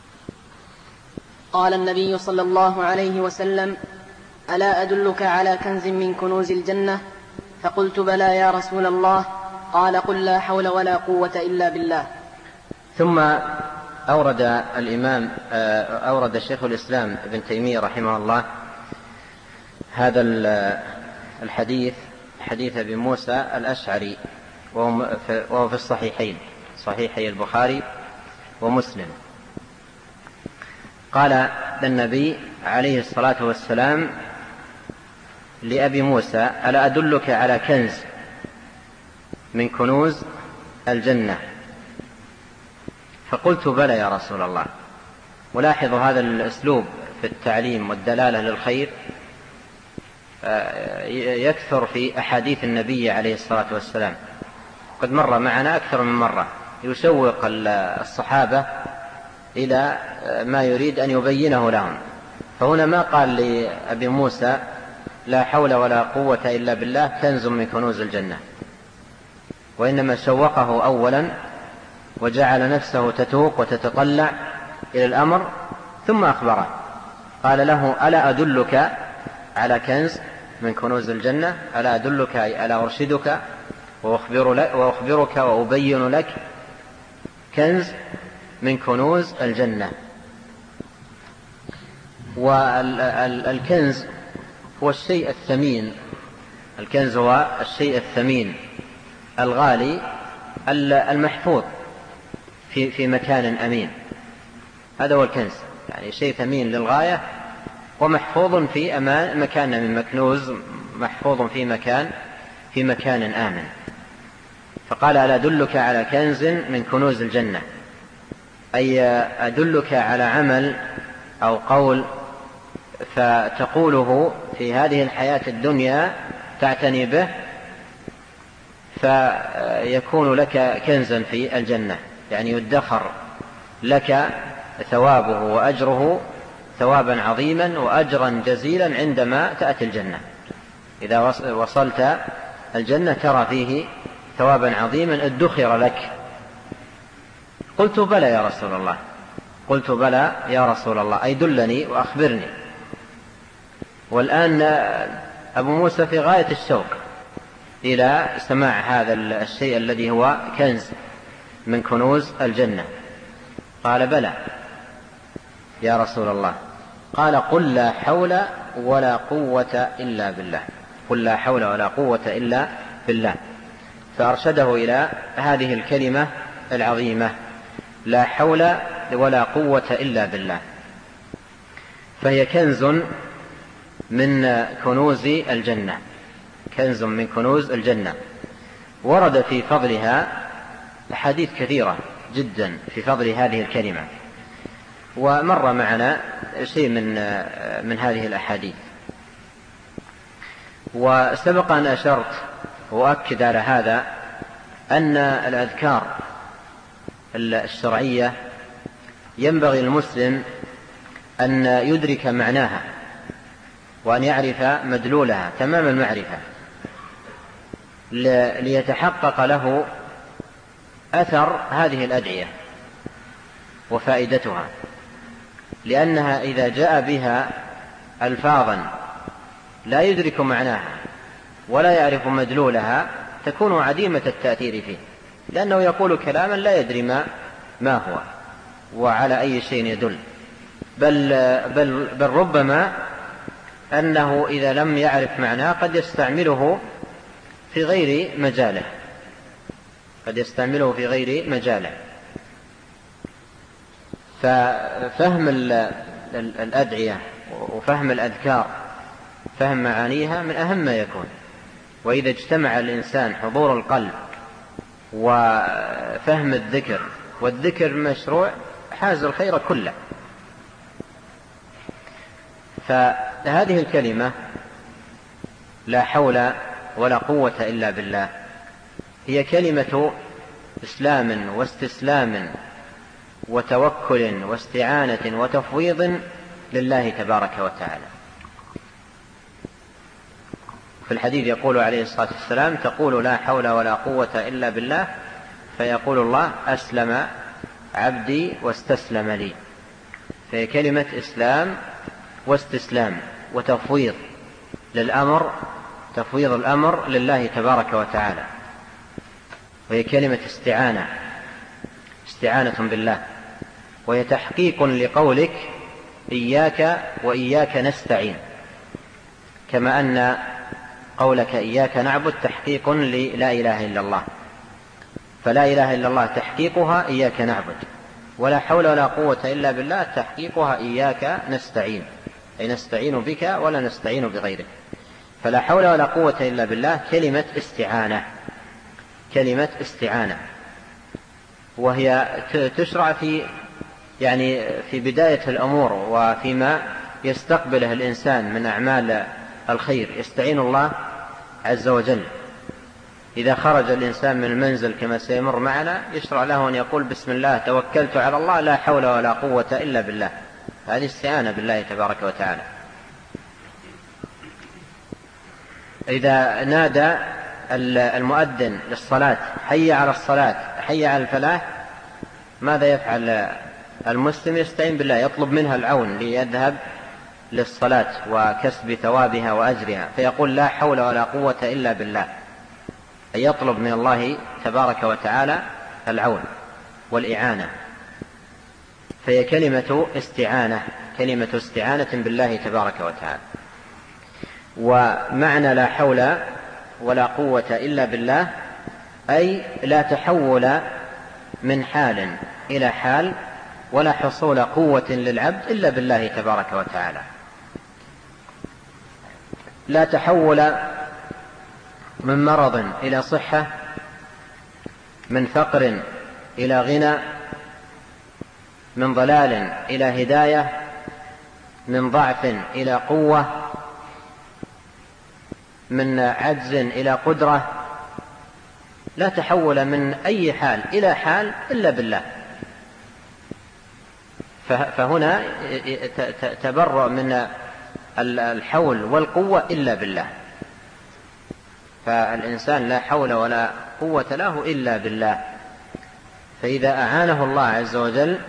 قال النبي صلى الله عليه وسلم: ألا أدلك على كنز من كنوز الجنة؟ فقلت: بلى يا رسول الله. قال: قل لا حول ولا قوة إلا بالله. ثم أورد الإمام أورد شيخ الإسلام ابن تيمية رحمه الله هذا الحديث، حديث أبي موسى الأشعري، وهو في الصحيحين، صحيحي البخاري ومسلم. قال النبي عليه الصلاة والسلام لأبي موسى: ألا أدلك على كنز من كنوز الجنة؟ فقلت: بلى يا رسول الله. ولاحظوا هذا الأسلوب في التعليم والدلالة للخير يكثر في أحاديث النبي عليه الصلاة والسلام، قد مر معنا أكثر من مرة، يشوق الصحابة إلى ما يريد أن يبينه لهم. فهنا ما قال لأبي موسى لا حول ولا قوة إلا بالله كنز من كنوز الجنة، وإنما شوقه أولا وجعل نفسه تتوق وتتطلع إلى الأمر، ثم أخبره قال له: ألا أدلك على كنز من كنوز الجنة؟ ألا أدلك أي ألا أرشدك وأخبر لك وأخبرك وأبين لك كنز من كنوز الجنة. والكنز هو الشيء الثمين، الكنز هو الشيء الثمين الغالي المحفوظ في في مكان أمين، هذا هو الكنز، يعني شيء ثمين للغاية ومحفوظ في أمان مكان من مكنوز، محفوظ في مكان في مكان آمن. فقال ألا أدلك على كنز من كنوز الجنة، أي أدلك على عمل أو قول فتقوله في هذه الحياة الدنيا تعتني به فيكون لك كنزا في الجنة، يعني يدخر لك ثوابه وأجره ثوابا عظيما وأجرا جزيلا عندما تأتي الجنة. إذا وصلت الجنة ترى فيه ثوابا عظيما ادخر لك. قلت بلى يا رسول الله، قلت بلى يا رسول الله، أي دلني وأخبرني. والآن أبو موسى في غاية الشوق إلى سماع هذا الشيء الذي هو كنز من كنوز الجنة. قال بلى يا رسول الله. قال قل لا حول ولا قوة إلا بالله، قل لا حول ولا قوة إلا بالله. فأرشده إلى هذه الكلمة العظيمة لا حول ولا قوة إلا بالله، فهي كنز من كنوز الجنة، كنز من كنوز الجنة. ورد في فضلها أحاديث كثيرة جدا في فضل هذه الكلمة، ومر معنا شيء من من هذه الأحاديث. وسبق أن أشرت وأكد على هذا أن الأذكار الشرعية ينبغي المسلم أن يدرك معناها وأن يعرف مدلولها تمام المعرفة ليتحقق له أثر هذه الأدعية وفائدتها، لأنها إذا جاء بها ألفاظا لا يدرك معناها ولا يعرف مدلولها تكون عديمة التأثير فيه، لأنه يقول كلاما لا يدري ما, ما هو وعلى أي شيء يدل. بل, بل, بل ربما أنه إذا لم يعرف معناه قد يستعمله في غير مجاله، قد يستعمله في غير مجاله. ففهم الأدعية وفهم الأذكار، فهم معانيها من أهم ما يكون. وإذا اجتمع الإنسان حضور القلب وفهم الذكر، والذكر مشروع حاز الخير كله. فهذه الكلمة لا حول ولا قوة إلا بالله هي كلمة إسلام واستسلام وتوكل واستعانة وتفويض لله تبارك وتعالى. في الحديث يقول عليه الصلاة والسلام تقول لا حول ولا قوة إلا بالله فيقول الله أسلم عبدي واستسلم لي. فهي كلمة إسلام واستسلام وتفويض للأمر، تفويض الأمر لله تبارك وتعالى. وهي كلمة استعانة، استعانة بالله، وهي تحقيق لقولك إياك وإياك نستعين، كما أن قولك إياك نعبد تحقيق للا إله إلا الله، فلا إله إلا الله تحقيقها إياك نعبد، ولا حول ولا قوة إلا بالله تحقيقها إياك نستعين، أي نستعين بك ولا نستعين بغيرك. فلا حول ولا قوة إلا بالله كلمة استعانة، كلمة استعانة، وهي تشرع في يعني في بداية الأمور وفيما يستقبله الإنسان من أعمال الخير، يستعين الله عز وجل. إذا خرج الإنسان من المنزل كما سيمر معنا يشرع له أن يقول بسم الله توكلت على الله لا حول ولا قوة إلا بالله، هذه استعانة بالله تبارك وتعالى. إذا نادى المؤذن للصلاة حي على الصلاة حي على الفلاح، ماذا يفعل المسلم؟ يستعين بالله، يطلب منها العون ليذهب للصلاة وكسب ثوابها وأجرها، فيقول لا حول ولا قوة إلا بالله، أن يطلب من الله تبارك وتعالى العون والإعانة، فهي كلمة استعانة، كلمة استعانة بالله تبارك وتعالى. ومعنى لا حول ولا قوة إلا بالله أي لا تحول من حال إلى حال ولا حصول قوة للعبد إلا بالله تبارك وتعالى. لا تحول من مرض إلى صحة، من فقر إلى غنى، من ضلال إلى هداية، من ضعف إلى قوة، من عجز إلى قدرة. لا تحول من أي حال إلى حال إلا بالله. فهنا تبرؤ من الحول والقوة إلا بالله. فالإنسان لا حول ولا قوة له إلا بالله. فإذا أعانه الله عز وجل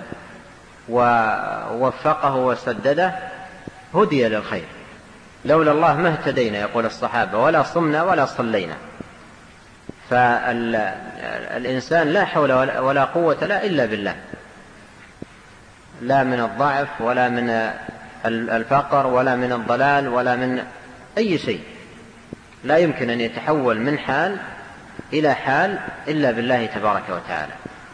ووفقه وسدده هدي للخير. لولا الله ما اهتدينا يقول الصحابة، ولا صمنا ولا صلينا. فالإنسان لا حول ولا قوة لا إلا بالله، لا من الضعف ولا من الفقر ولا من الضلال ولا من أي شيء. لا يمكن أن يتحول من حال إلى حال إلا بالله تبارك وتعالى.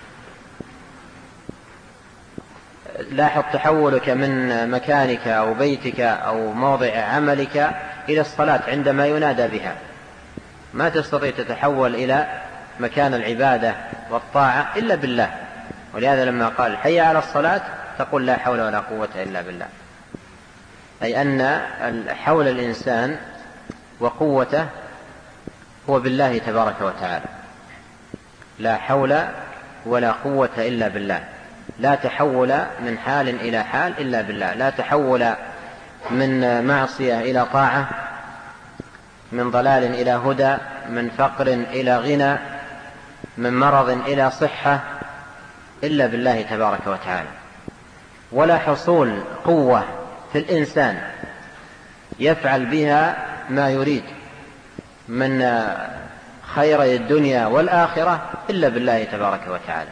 لاحظ تحولك من مكانك أو بيتك أو موضع عملك إلى الصلاة عندما ينادى بها، ما تستطيع تتحول إلى مكان العبادة والطاعة إلا بالله. ولهذا لما قال حي على الصلاة تقول لا حول ولا قوة إلا بالله، أي أن حول الإنسان وقوته هو بالله تبارك وتعالى. لا حول ولا قوة إلا بالله. لا تحول من حال إلى حال إلا بالله. لا تحول من معصية إلى طاعة، من ضلال إلى هدى، من فقر إلى غنى، من مرض إلى صحة إلا بالله تبارك وتعالى. ولا حصول قوة في الإنسان يفعل بها ما يريد من خيري الدنيا والآخرة إلا بالله تبارك وتعالى،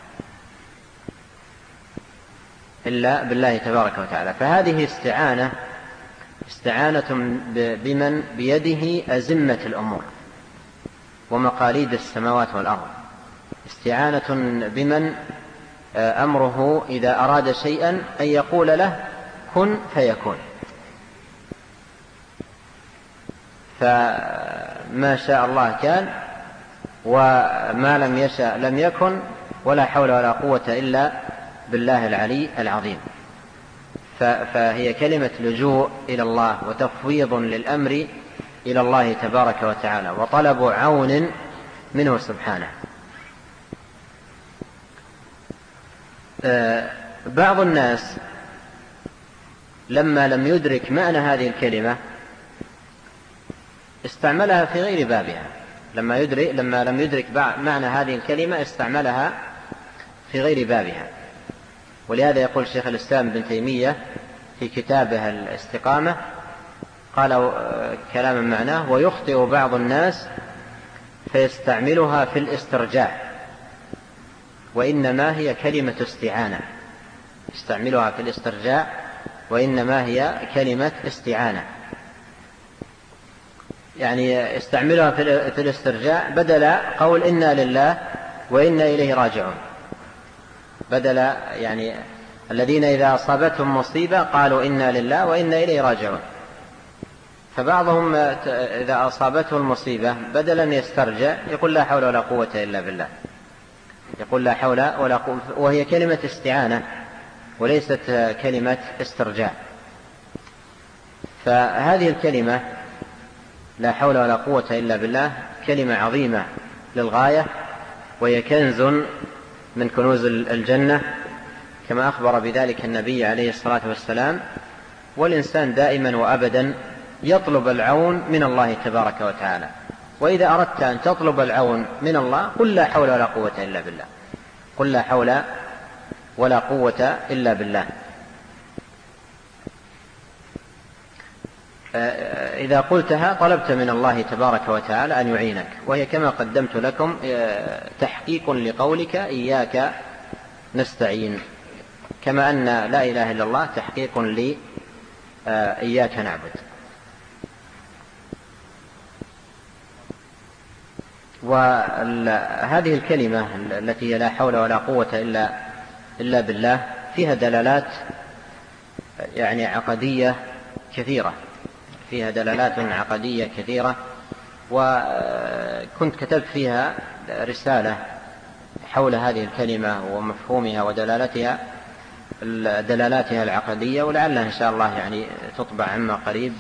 إلا بالله تبارك وتعالى. فهذه استعانة استعانة بمن بيده أزمة الأمور ومقاليد السماوات والأرض، استعانة بمن أمره إذا أراد شيئا أن يقول له كن فيكون. فما شاء الله كان، وما لم يشاء لم يكن، ولا حول ولا قوة إلا بالله العلي العظيم. فهي كلمة لجوء إلى الله وتفويض للأمر إلى الله تبارك وتعالى وطلب عون منه سبحانه. بعض الناس لما لم يدرك معنى هذه الكلمة استعملها في غير بابها. لما يدرك لما لم يدرك معنى هذه الكلمة استعملها في غير بابها. ولهذا يقول شيخ الإسلام ابن تيمية في كتابه الاستقامة، قال كلاما معناه: ويخطئ بعض الناس فيستعملها في الاسترجاع، وإنما هي كلمة استعانة. يستعملها في الاسترجاع وإنما هي كلمة استعانة، يعني استعملها في الاسترجاع بدل قول إنا لله وإنا إليه راجعون. بدل يعني الذين إذا أصابتهم مصيبة قالوا إنا لله وإنا إليه راجعون. فبعضهم إذا أصابته المصيبة بدلا يسترجع يقول لا حول ولا قوة إلا بالله، يقول لا حول ولا قوة، وهي كلمة استعانة وليست كلمة استرجاع. فهذه الكلمة لا حول ولا قوة إلا بالله كلمة عظيمة للغاية، وهي كنز من كنوز الجنة كما أخبر بذلك النبي عليه الصلاة والسلام. والإنسان دائما وأبدا يطلب العون من الله تبارك وتعالى. وإذا أردت أن تطلب العون من الله قل لا حول ولا قوة إلا بالله، قل لا حول ولا قوة إلا بالله. إذا قلتها طلبت من الله تبارك وتعالى أن يعينك، وهي كما قدمت لكم تحقيق لقولك إياك نستعين، كما أن لا إله إلا الله تحقيق لي إياك نعبد. وهذه الكلمة التي لا حول ولا قوة إلا, إلا بالله فيها دلالات يعني عقدية كثيرة، فيها دلالات عقدية كثيرة، وكنت كتبت فيها رسالة حول هذه الكلمة ومفهومها ودلالتها دلالاتها العقدية، ولعلها إن شاء الله يعني تطبع عما قريب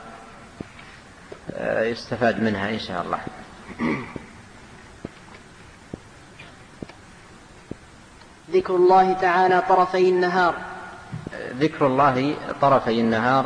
ويستفاد منها إن شاء الله. ذكر الله تعالى طرفي النهار. ذكر الله طرفي النهار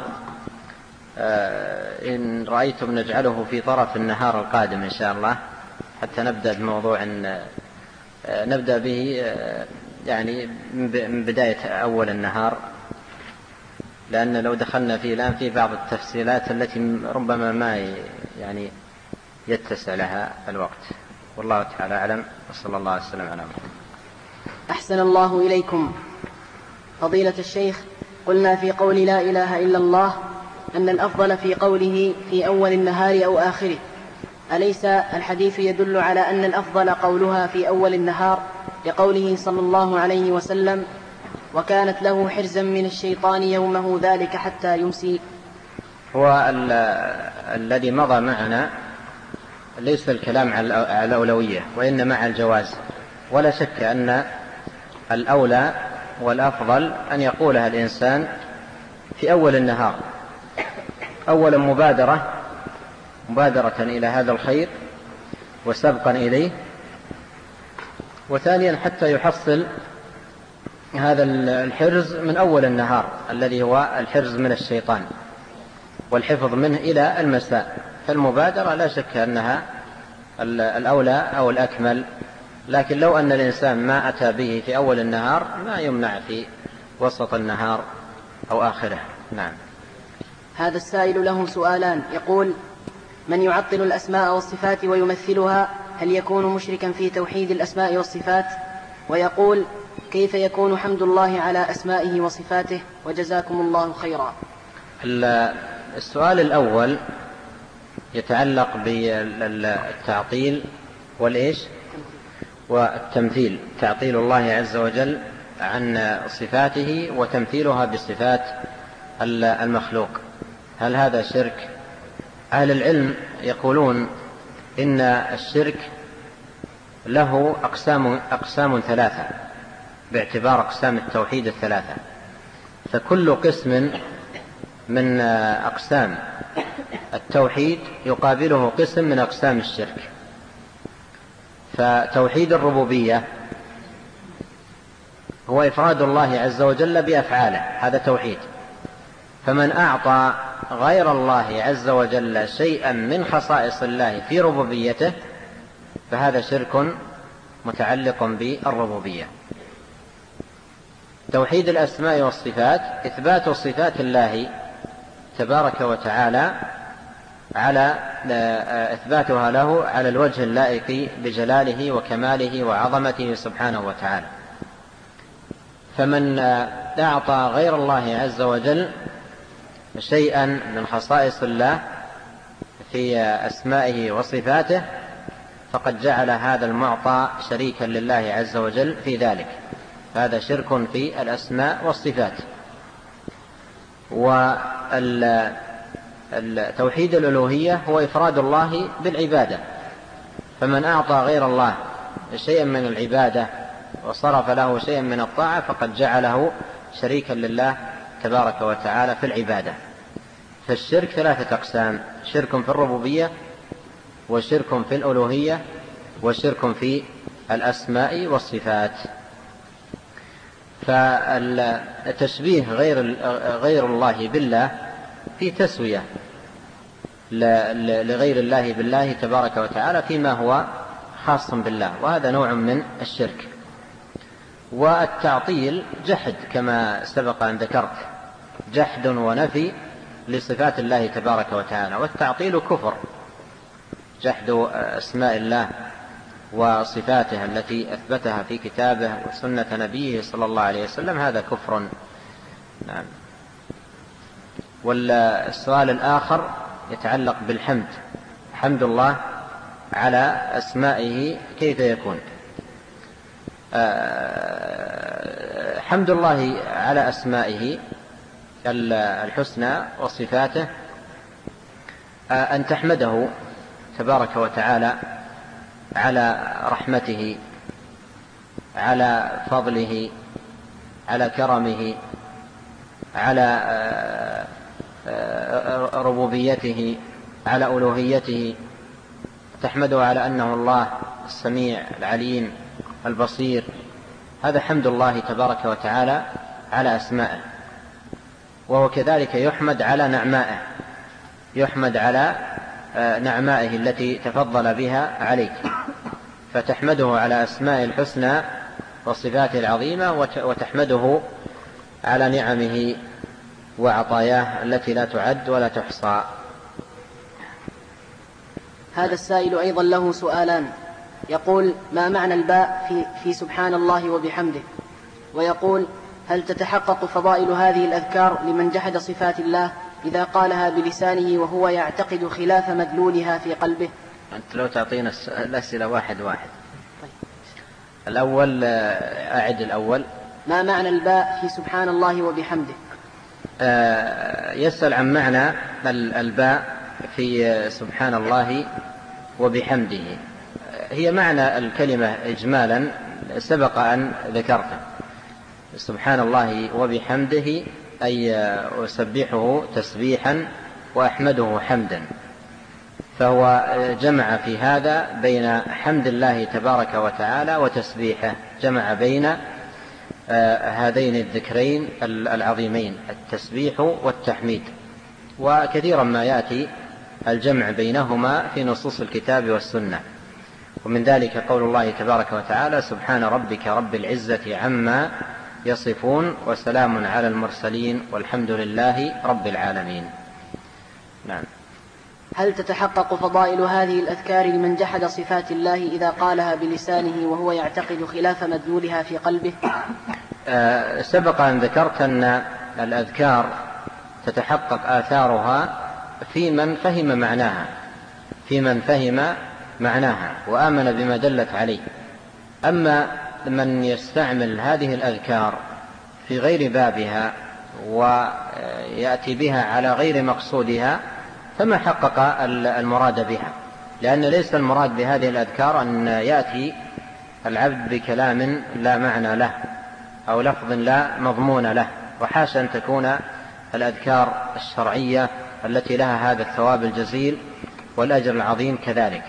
إن رأيتم نجعله في طرف النهار القادم إن شاء الله، حتى نبدأ بموضوع نبدأ به يعني من بداية أول النهار، لأن لو دخلنا فيه الآن في بعض التفصيلات التي ربما ما يعني يتسع لها الوقت. والله تعالى أعلم، وصلى الله عليه وسلم على محمد. أحسن الله إليكم. فضيلة الشيخ، قلنا في قول لا إله إلا الله أن الأفضل في قوله في أول النهار أو آخره، أليس الحديث يدل على أن الأفضل قولها في أول النهار لقوله صلى الله عليه وسلم وكانت له حرزا من الشيطان يومه ذلك حتى يمسي؟ هو الذي مضى معنا ليس الكلام على الأولوية وإنما على الجواز، ولا شك أن الأولى والأفضل أن يقولها الإنسان في أول النهار، أولا مبادرة مبادرة إلى هذا الخير وسبقا إليه، وثانيا حتى يحصل هذا الحرز من أول النهار الذي هو الحرز من الشيطان والحفظ منه إلى المساء. فالمبادرة لا شك أنها الأولى أو الأكمل، لكن لو أن الإنسان ما أتى به في أول النهار ما يمنع في وسط النهار أو آخره. نعم. هذا السائل له سؤالان، يقول: من يعطل الأسماء والصفات ويمثلها هل يكون مشركا في توحيد الأسماء والصفات؟ ويقول: كيف يكون حمد الله على أسمائه وصفاته؟ وجزاكم الله خيرا. السؤال الأول يتعلق بالتعطيل والإيش والتمثيل، تعطيل الله عز وجل عن صفاته وتمثيلها بصفات المخلوق، هل هذا شرك؟ أهل العلم يقولون إن الشرك له أقسام, أقسام ثلاثة باعتبار أقسام التوحيد الثلاثة، فكل قسم من أقسام التوحيد يقابله قسم من أقسام الشرك. فتوحيد الربوبية هو إفراد الله عز وجل بأفعاله، هذا توحيد. فمن أعطى غير الله عز وجل شيئا من خصائص الله في ربوبيته فهذا شرك متعلق بالربوبية. توحيد الأسماء والصفات إثبات صفات الله تبارك وتعالى على إثباتها له على الوجه اللائق بجلاله وكماله وعظمته سبحانه وتعالى. فمن أعطى غير الله عز وجل شيئا من خصائص الله في أسمائه وصفاته فقد جعل هذا المعطى شريكا لله عز وجل في ذلك، هذا شرك في الأسماء والصفات. والتوحيد الألوهية هو إفراد الله بالعبادة، فمن أعطى غير الله شيئا من العبادة وصرف له شيئا من الطاعة فقد جعله شريكا لله تبارك وتعالى في العبادة. فالشرك ثلاثة أقسام: شرك في الربوبية، وشرك في الألوهية، وشرك في الأسماء والصفات. فالتشبيه غير, غير الله بالله في تسوية لغير الله بالله تبارك وتعالى فيما هو خاص بالله، وهذا نوع من الشرك. والتعطيل جحد كما سبق أن ذكرت، جحد ونفي لصفات الله تبارك وتعالى. والتعطيل كفر، جحد أسماء الله وصفاته التي أثبتها في كتابه وسنة نبيه صلى الله عليه وسلم، هذا كفر. نعم. والسؤال الآخر يتعلق بالحمد، حمد الله على أسمائه كيف يكون؟ حمد الله على أسمائه الحسنى وصفاته أن تحمده تبارك وتعالى على رحمته، على فضله، على كرمه، على ربوبيته، على ألوهيته، تحمده على أنه الله السميع العليم البصير. هذا حمد الله تبارك وتعالى على أسمائه. وهو كذلك يحمد على نعمائه، يحمد على نعمائه التي تفضل بها عليك، فتحمده على أسماء الحسنى وصفاته العظيمة، وتحمده على نعمه وعطاياه التي لا تعد ولا تحصى. هذا السائل أيضا له سؤالان، يقول: ما معنى الباء في, في سبحان الله وبحمده؟ ويقول: هل تتحقق فضائل هذه الأذكار لمن جحد صفات الله إذا قالها بلسانه وهو يعتقد خلاف مدلولها في قلبه؟ أنت لو تعطينا الأسئلة واحد واحد. طيب. الأول، أعد الأول. ما معنى الباء في سبحان الله وبحمده؟ آه يسأل عن معنى الباء في سبحان الله وبحمده. هي معنى الكلمة إجمالا سبق أن ذكرته. سبحان الله وبحمده أي أسبحه تسبيحا وأحمده حمدا، فهو جمع في هذا بين حمد الله تبارك وتعالى وتسبيحه، جمع بين هذين الذكرين العظيمين، التسبيح والتحميد. وكثيرا ما يأتي الجمع بينهما في نصوص الكتاب والسنة، ومن ذلك قول الله تبارك وتعالى: سبحان ربك رب العزة عما يصفون وسلام على المرسلين والحمد لله رب العالمين. نعم. هل تتحقق فضائل هذه الأذكار لمن جحد صفات الله إذا قالها بلسانه وهو يعتقد خلاف مدلولها في قلبه؟ آه سبق أن ذكرت أن الأذكار تتحقق آثارها في من فهم معناها، في من فهم معناها وآمن بما دلت عليه. أما من يستعمل هذه الأذكار في غير بابها ويأتي بها على غير مقصودها فما حقق المراد بها، لأن ليس المراد بهذه الأذكار أن يأتي العبد بكلام لا معنى له أو لفظ لا مضمون له، وحاشا أن تكون الأذكار الشرعية التي لها هذا الثواب الجزيل والأجر العظيم كذلك.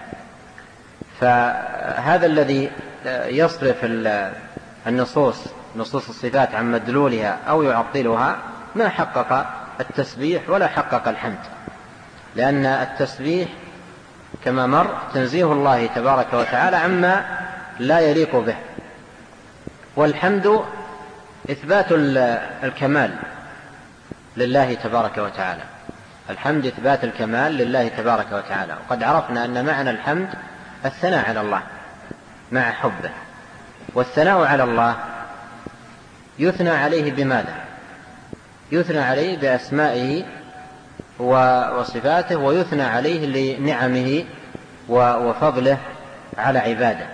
فهذا الذي يصرف النصوص نصوص الصفات عن مدلولها أو يعطلها ما حقق التسبيح ولا حقق الحمد، لأن التسبيح كما مر تنزيه الله تبارك وتعالى عما لا يليق به، والحمد إثبات الكمال لله تبارك وتعالى. الحمد إثبات الكمال لله تبارك وتعالى. وقد عرفنا أن معنى الحمد الثناء على الله مع حبه، والثناء على الله يثنى عليه بماذا؟ يثنى عليه بأسمائه وصفاته، ويثنى عليه لنعمه وفضله على عباده.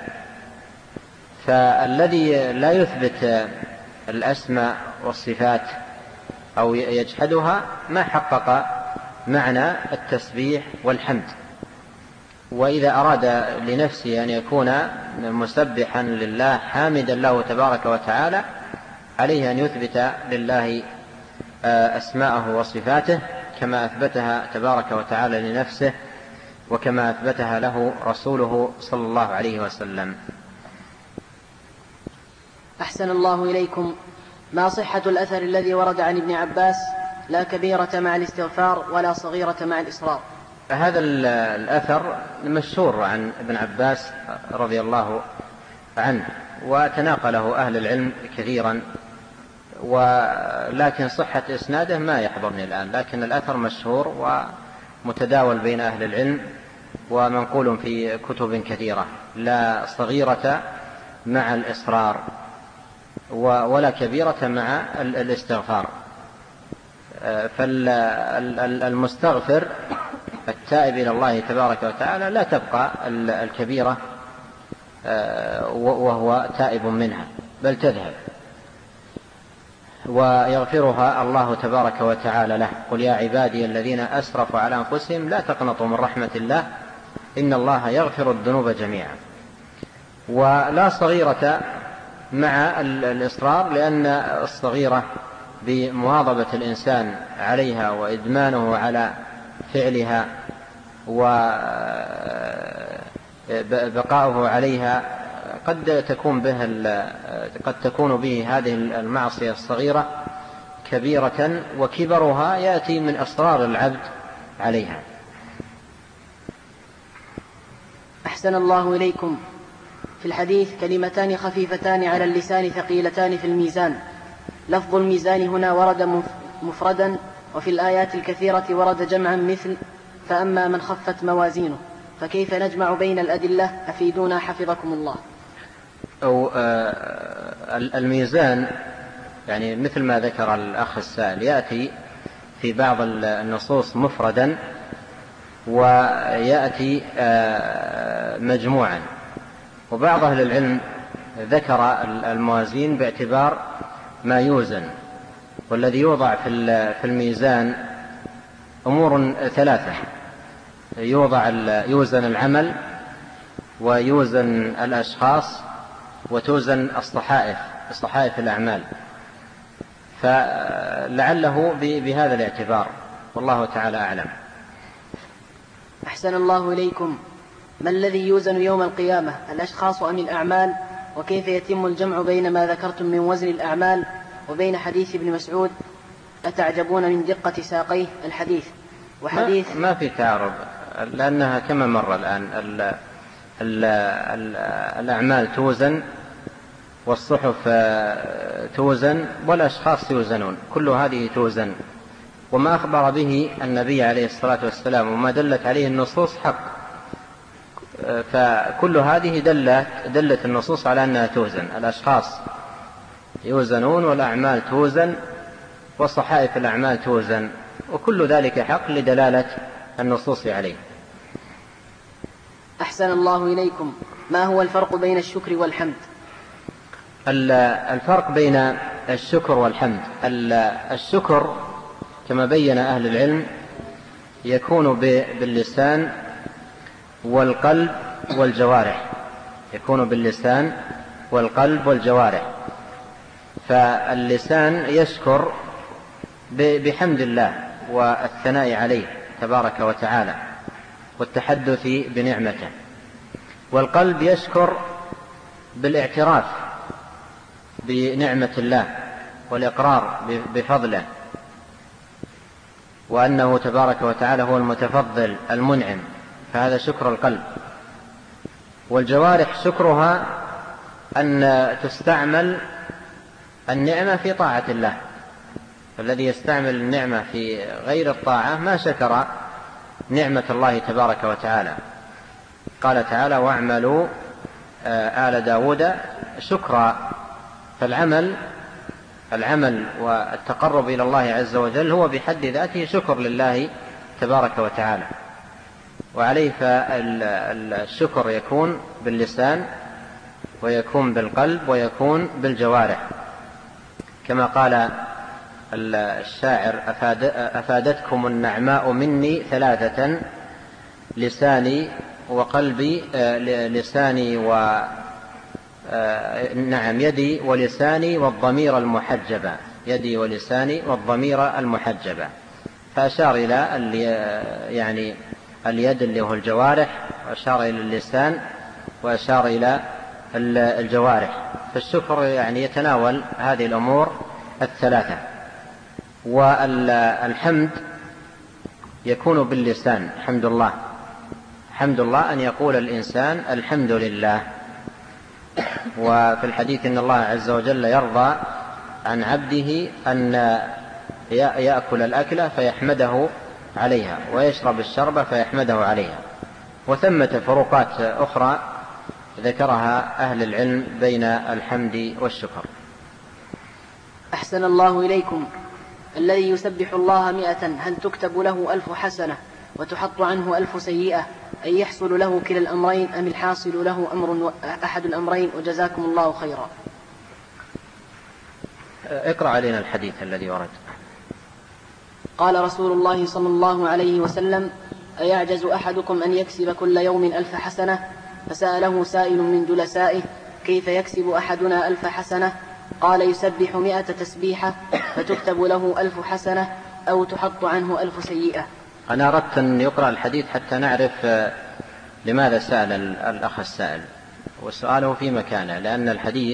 فالذي لا يثبت الأسماء والصفات أو يجحدها ما حقق معنى التسبيح والحمد. وإذا أراد لنفسه أن يكون مسبحا لله حامدا له تبارك وتعالى عليه أن يثبت لله أسماءه وصفاته كما أثبتها تبارك وتعالى لنفسه وكما أثبتها له رسوله صلى الله عليه وسلم. أحسن الله إليكم. ما صحة الأثر الذي ورد عن ابن عباس: لا كبيرة مع الاستغفار ولا صغيرة مع الإصرار؟ هذا الأثر مشهور عن ابن عباس رضي الله عنه، وتناقله أهل العلم كثيرا، ولكن صحة إسناده ما يحضرني الآن، لكن الأثر مشهور ومتداول بين أهل العلم ومنقول في كتب كثيرة: لا صغيرة مع الإصرار ولا كبيرة مع الاستغفار. فالمستغفر التائب إلى الله تبارك وتعالى لا تبقى الكبيرة وهو تائب منها، بل تذهب ويغفرها الله تبارك وتعالى له. قل يا عبادي الذين أسرفوا على أنفسهم لا تقنطوا من رحمة الله إن الله يغفر الذنوب جميعا. ولا صغيرة مع الإصرار، لأن الصغيرة بمواظبة الإنسان عليها وإدمانه على فعلها وبقاؤه عليها قد تكون به قد تكون به هذه المعصية الصغيرة كبيرة، وكبرها يأتي من إصرار العبد عليها. أحسن الله إليكم. في الحديث: كلمتان خفيفتان على اللسان ثقيلتان في الميزان. لفظ الميزان هنا ورد مفردا، وفي الآيات الكثيرة ورد جمعا مثل: فأما من خفت موازينه. فكيف نجمع بين الأدلة؟ أفيدونا حفظكم الله. أو الميزان يعني مثل ما ذكر الأخ السائل يأتي في بعض النصوص مفردا ويأتي مجموعا، وبعض أهل العلم ذكر الموازين باعتبار ما يوزن. والذي يوضع في الميزان أمور ثلاثة: يوضع يوزن العمل، ويوزن الأشخاص، وتوزن الصحائف صحائف الأعمال. فلعله بهذا الاعتبار، والله تعالى أعلم. أحسن الله إليكم. ما الذي يوزن يوم القيامة، الأشخاص أم الأعمال؟ وكيف يتم الجمع بين ما ذكرتم من وزن الأعمال وبين حديث ابن مسعود: أتعجبون من دقة ساقيه الحديث؟ وحديث ما, ما في تعارض، لأنها كما مر الآن ال ال ال الأعمال توزن، والصحف توزن، والأشخاص يوزنون، كل هذه توزن. وما أخبر به النبي عليه الصلاة والسلام وما دلت عليه النصوص حق، فكل هذه دلت, دلت النصوص على أنها توزن. الأشخاص يوزنون، والأعمال توزن، وصحائف الأعمال توزن، وكل ذلك حق لدلالة النصوص عليه. أحسن الله إليكم. ما هو الفرق بين الشكر والحمد؟ الفرق بين الشكر والحمد: الشكر كما بين أهل العلم يكون باللسان والقلب والجوارح، يكون باللسان والقلب والجوارح. فاللسان يشكر بحمد الله والثناء عليه تبارك وتعالى والتحدث بنعمته، والقلب يشكر بالاعتراف بنعمة الله والإقرار بفضله، وأنه تبارك وتعالى هو المتفضل المنعم، فهذا شكر القلب. والجوارح شكرها أن تستعمل النعمة في طاعة الله، فالذي يستعمل النعمة في غير الطاعة ما شكر نعمة الله تبارك وتعالى. قال تعالى: واعملوا آل داود شكرا. فالعمل العمل والتقرب إلى الله عز وجل هو بحد ذاته شكر لله تبارك وتعالى، وعليه فالشكر يكون باللسان، ويكون بالقلب، ويكون بالجوارح، كما قال الشاعر: أفاد أفادتكم النعماء مني ثلاثة: لساني وقلبي لساني و نعم يدي ولساني والضمير المحجبة، يدي ولساني والضمير المحجبة. فأشار إلى يعني اليد اللي هو الجوارح، وأشار إلى اللسان، وأشار إلى الجوارح. فالشكر يعني يتناول هذه الأمور الثلاثة. والحمد يكون باللسان، حمد الله، حمد الله أن يقول الإنسان الحمد لله. وفي الحديث إن الله عز وجل يرضى عن عبده أن يأكل الأكلة فيحمده عليها ويشرب الشرب فيحمده عليها. وثمة فروقات أخرى ذكرها أهل العلم بين الحمد والشكر. أحسن الله إليكم. الذي يسبح الله مئة هل تكتب له ألف حسنة وتحط عنه ألف سيئة، أن يحصل له كلا الأمرين أم الحاصل له أمر أحد الأمرين؟ وجزاكم الله خيرا. اقرأ علينا الحديث الذي ورد. قال رسول الله صلى الله عليه وسلم: أيعجز أحدكم أن يكسب كل يوم ألف حسنة؟ فسأله سائل من جلسائه: كيف يكسب أحدنا ألف حسنة؟ قال: يسبح مئة تسبيحة فتكتب له ألف حسنة أو تحط عنه ألف سيئة. أنا أردت أن يقرأ الحديث حتى نعرف لماذا سأل الأخ السائل، وسؤاله في مكانه، لأن الحديث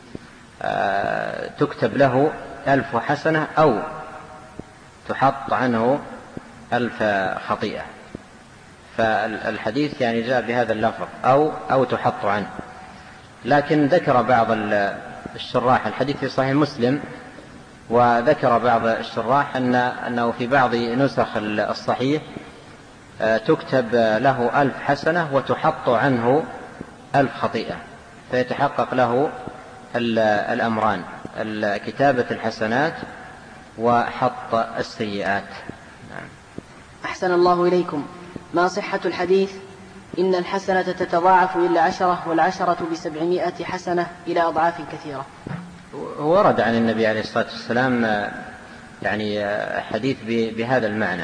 تكتب له ألف حسنة أو تحط عنه ألف خطيئة، فالحديث يعني جاء بهذا اللفظ أو أو تحط عنه. لكن ذكر بعض الشراح، الحديث في صحيح مسلم، وذكر بعض الشراح أن أنه في بعض نسخ الصحيح تكتب له ألف حسنة وتحط عنه ألف خطيئة، فيتحقق له الأمران: كتابة الحسنات وحط السيئات. أحسن الله إليكم. ما صحة الحديث إن الحسنة تتضاعف إلى عشرة والعشرة بسبعمائة حسنة إلى أضعاف كثيرة؟ ورد عن النبي عليه الصلاة والسلام يعني حديث بهذا المعنى: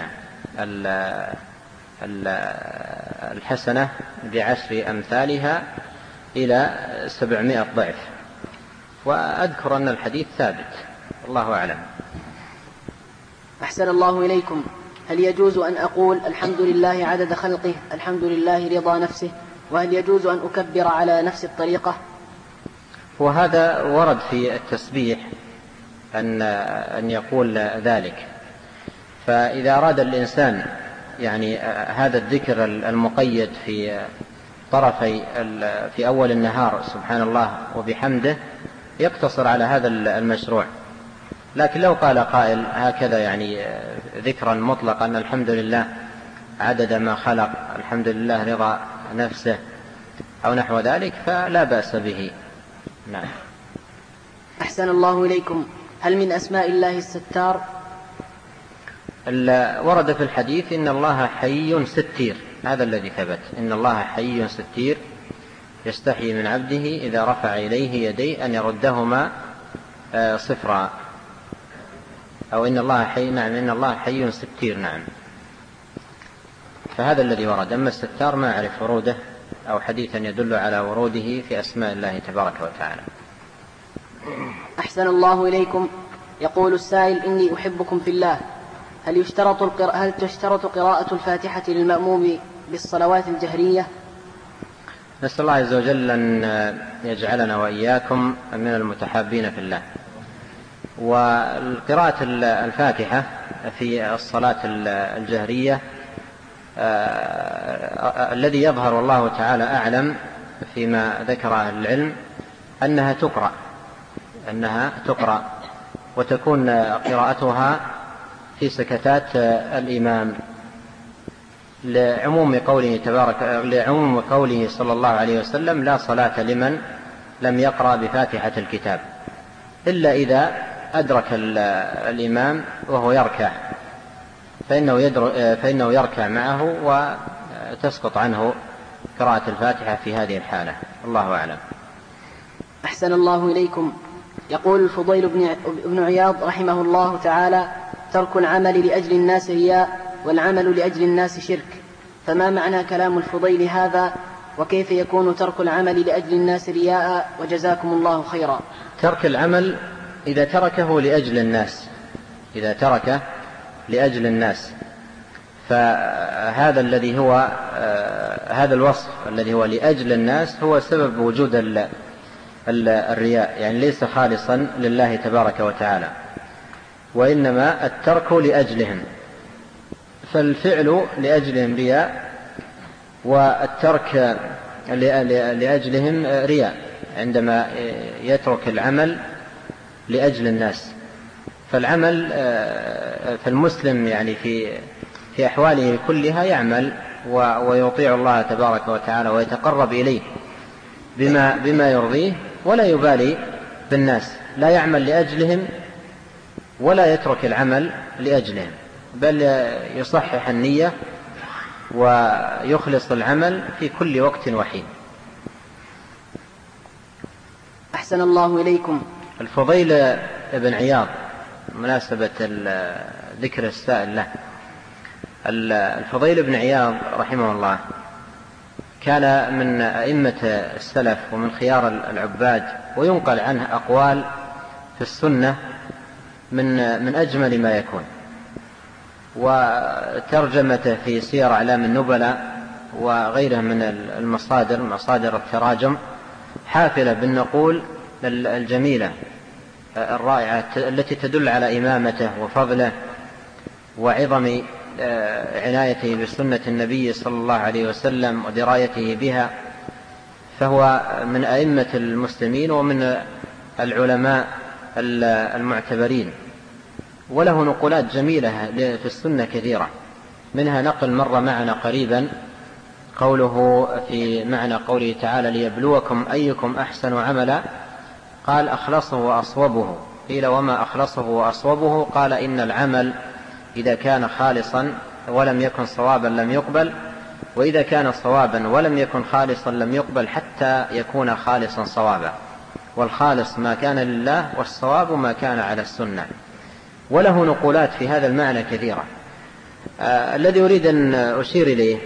الحسنة بعشر أمثالها إلى سبعمائة ضعف. وأذكر أن الحديث ثابت، الله أعلم. أحسن الله إليكم. هل يجوز أن أقول الحمد لله عدد خلقه، الحمد لله رضا نفسه، وهل يجوز أن أكبر على نفس الطريقة؟ وهذا ورد في التسبيح أن أن يقول ذلك. فإذا أراد الإنسان يعني هذا الذكر المقيد في طرفي في أول النهار سبحان الله وبحمده يقتصر على هذا المشروع. لكن لو قال قائل هكذا يعني ذكرا مطلقا: الحمد لله عدد ما خلق، الحمد لله رضا نفسه، أو نحو ذلك، فلا بأس به. نعم. أحسن الله إليكم. هل من أسماء الله الستار؟ ورد في الحديث إن الله حي ستير، هذا الذي ثبت: إن الله حي ستير يستحي من عبده إذا رفع إليه يديه أن يردهما صفرا، أو إن الله حي. نعم، إن الله حي ستير. نعم، فهذا الذي ورد. أما الستار ما أعرف وروده أو حديثا يدل على وروده في أسماء الله تبارك وتعالى. أحسن الله إليكم. يقول السائل: إني أحبكم في الله، هل يشترط القراءة هل تشترط قراءة الفاتحة للمأموم بالصلوات الجهرية؟ نسأل الله عز وجل أن يجعلنا وإياكم من المتحابين في الله. والقراءة الفاتحة في الصلاة الجهرية الذي يظهر والله تعالى أعلم فيما ذكر أهل العلم أنها تقرأ أنها تقرأ وتكون قراءتها في سكتات الإمام، لعموم قوله تبارك لعموم قوله صلى الله عليه وسلم: لا صلاة لمن لم يقرأ بفاتحة الكتاب، إلا إذا أدرك الإمام وهو يركع فإنه, فإنه يركع معه وتسقط عنه قراءة الفاتحة في هذه الحالة. الله أعلم. أحسن الله إليكم. يقول الفضيل بن عياض رحمه الله تعالى: ترك العمل لأجل الناس رياء، والعمل لأجل الناس شرك، فما معنى كلام الفضيل هذا، وكيف يكون ترك العمل لأجل الناس رياء؟ وجزاكم الله خيرا. ترك العمل إذا تركه لأجل الناس إذا تركه لأجل الناس فهذا الذي هو هذا الوصف الذي هو لأجل الناس هو سبب وجود الرياء، يعني ليس خالصا لله تبارك وتعالى، وإنما الترك لأجلهم، فالفعل لأجلهم رياء، والترك لأجلهم رياء عندما يترك العمل لأجل الناس. فالعمل فالمسلم يعني في في أحواله كلها يعمل ويطيع الله تبارك وتعالى ويتقرب إليه بما, بما يرضيه، ولا يبالي بالناس، لا يعمل لأجلهم ولا يترك العمل لأجلهم، بل يصحح النية ويخلص العمل في كل وقت وحين. أحسن الله إليكم. الفضيل بن عياض، مناسبة ذكر السائل له، الفضيل بن عياض رحمه الله كان من أئمة السلف ومن خيار العباد، وينقل عنه أقوال في السنة من من أجمل ما يكون، وترجمته في سير أعلام النبلاء وغيرها من المصادر مصادر التراجم حافلة بالنقول الجميلة الرائعة التي تدل على إمامته وفضله وعظم عنايته بسنة النبي صلى الله عليه وسلم ودرايته بها. فهو من أئمة المسلمين ومن العلماء المعتبرين، وله نقولات جميلة في السنة كثيرة، منها نقل مر معنا قريبا قوله في معنى قوله تعالى ليبلوكم أيكم أحسن عملا، قال أخلصه وأصوبه. قيل وما أخلصه وأصوبه؟ قال إن العمل إذا كان خالصا ولم يكن صوابا لم يقبل، وإذا كان صوابا ولم يكن خالصا لم يقبل حتى يكون خالصا صوابا، والخالص ما كان لله والصواب ما كان على السنة. وله نقولات في هذا المعنى كثيرة. آه الذي أريد أن أشير إليه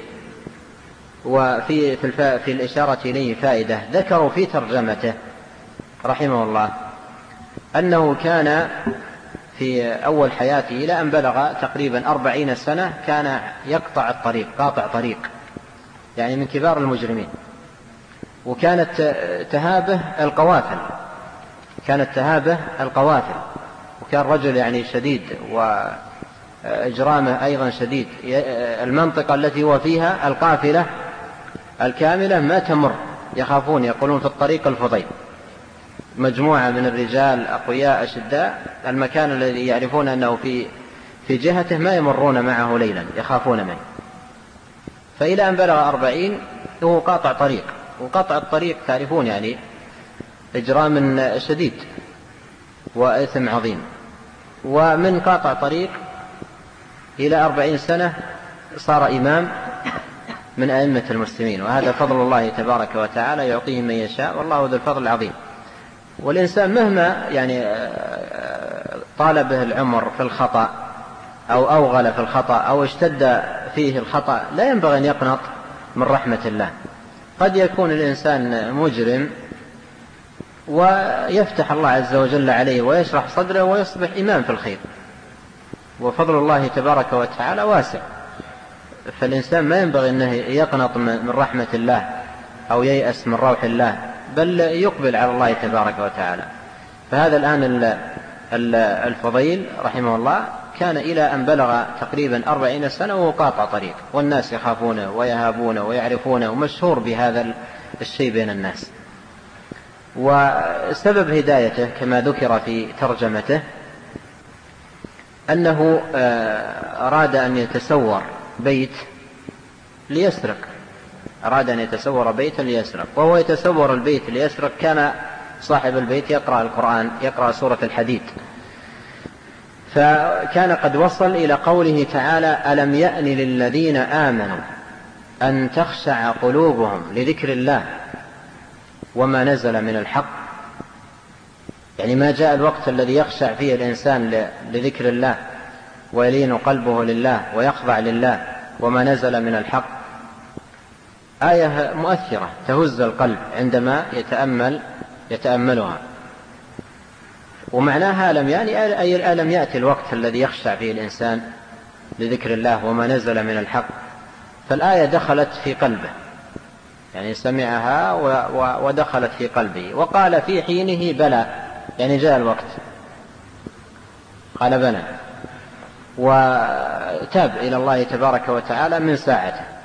وفي في, في الإشارة إليه فائدة، ذكروا في ترجمته رحمه الله أنه كان في أول حياته إلى أن بلغ تقريبا أربعين سنة كان يقطع الطريق، قاطع طريق، يعني من كبار المجرمين، وكانت تهابه القوافل كانت تهابه القوافل وكان رجل يعني شديد وإجرامه أيضا شديد. المنطقة التي هو فيها القافلة الكاملة ما تمر، يخافون، يقولون في الطريق الفضيل، مجموعة من الرجال أقوياء أشداء، المكان الذي يعرفون أنه في في جهته ما يمرون معه ليلا، يخافون منه. فإلى أن بلغ أربعين هو قاطع طريق، وقطع الطريق تعرفون يعني إجرام شديد وإثم عظيم. ومن قاطع طريق إلى أربعين سنة صار إمام من أئمة المسلمين، وهذا فضل الله تبارك وتعالى يعطيه من يشاء، والله ذو الفضل العظيم. والإنسان مهما يعني طال به العمر في الخطأ أو أوغل في الخطأ أو اشتد فيه الخطأ لا ينبغي أن يقنط من رحمة الله. قد يكون الإنسان مجرم ويفتح الله عز وجل عليه ويشرح صدره ويصبح إمام في الخير، وفضل الله تبارك وتعالى واسع. فالإنسان ما ينبغي أنه يقنط من رحمة الله أو ييأس من روح الله، بل يقبل على الله تبارك وتعالى. فهذا الآن الفضيل رحمه الله كان إلى أن بلغ تقريبا أربعين سنة وهو قاطع طريق، والناس يخافونه ويهابونه ويعرفونه، ومشهور بهذا الشيء بين الناس. وسبب هدايته كما ذكر في ترجمته أنه أراد أن يتسور بيت ليسرق، أراد أن يتسور بيتا ليسرق، وهو يتسور البيت ليسرق كان صاحب البيت يقرأ القرآن، يقرأ سورة الحديد، فكان قد وصل إلى قوله تعالى ألم يأن للذين آمنوا أن تخشع قلوبهم لذكر الله وما نزل من الحق. يعني ما جاء الوقت الذي يخشع فيه الإنسان لذكر الله ويلين قلبه لله ويخضع لله وما نزل من الحق. آية مؤثرة تهز القلب عندما يتأمل يتأملها. ومعناها ألم يعني أي ألم يأتي الوقت الذي يخشع فيه الإنسان لذكر الله وما نزل من الحق. فالآية دخلت في قلبه، يعني سمعها ودخلت في قلبه، وقال في حينه بلى، يعني جاء الوقت، قال بلى، وتاب إلى الله تبارك وتعالى من ساعته.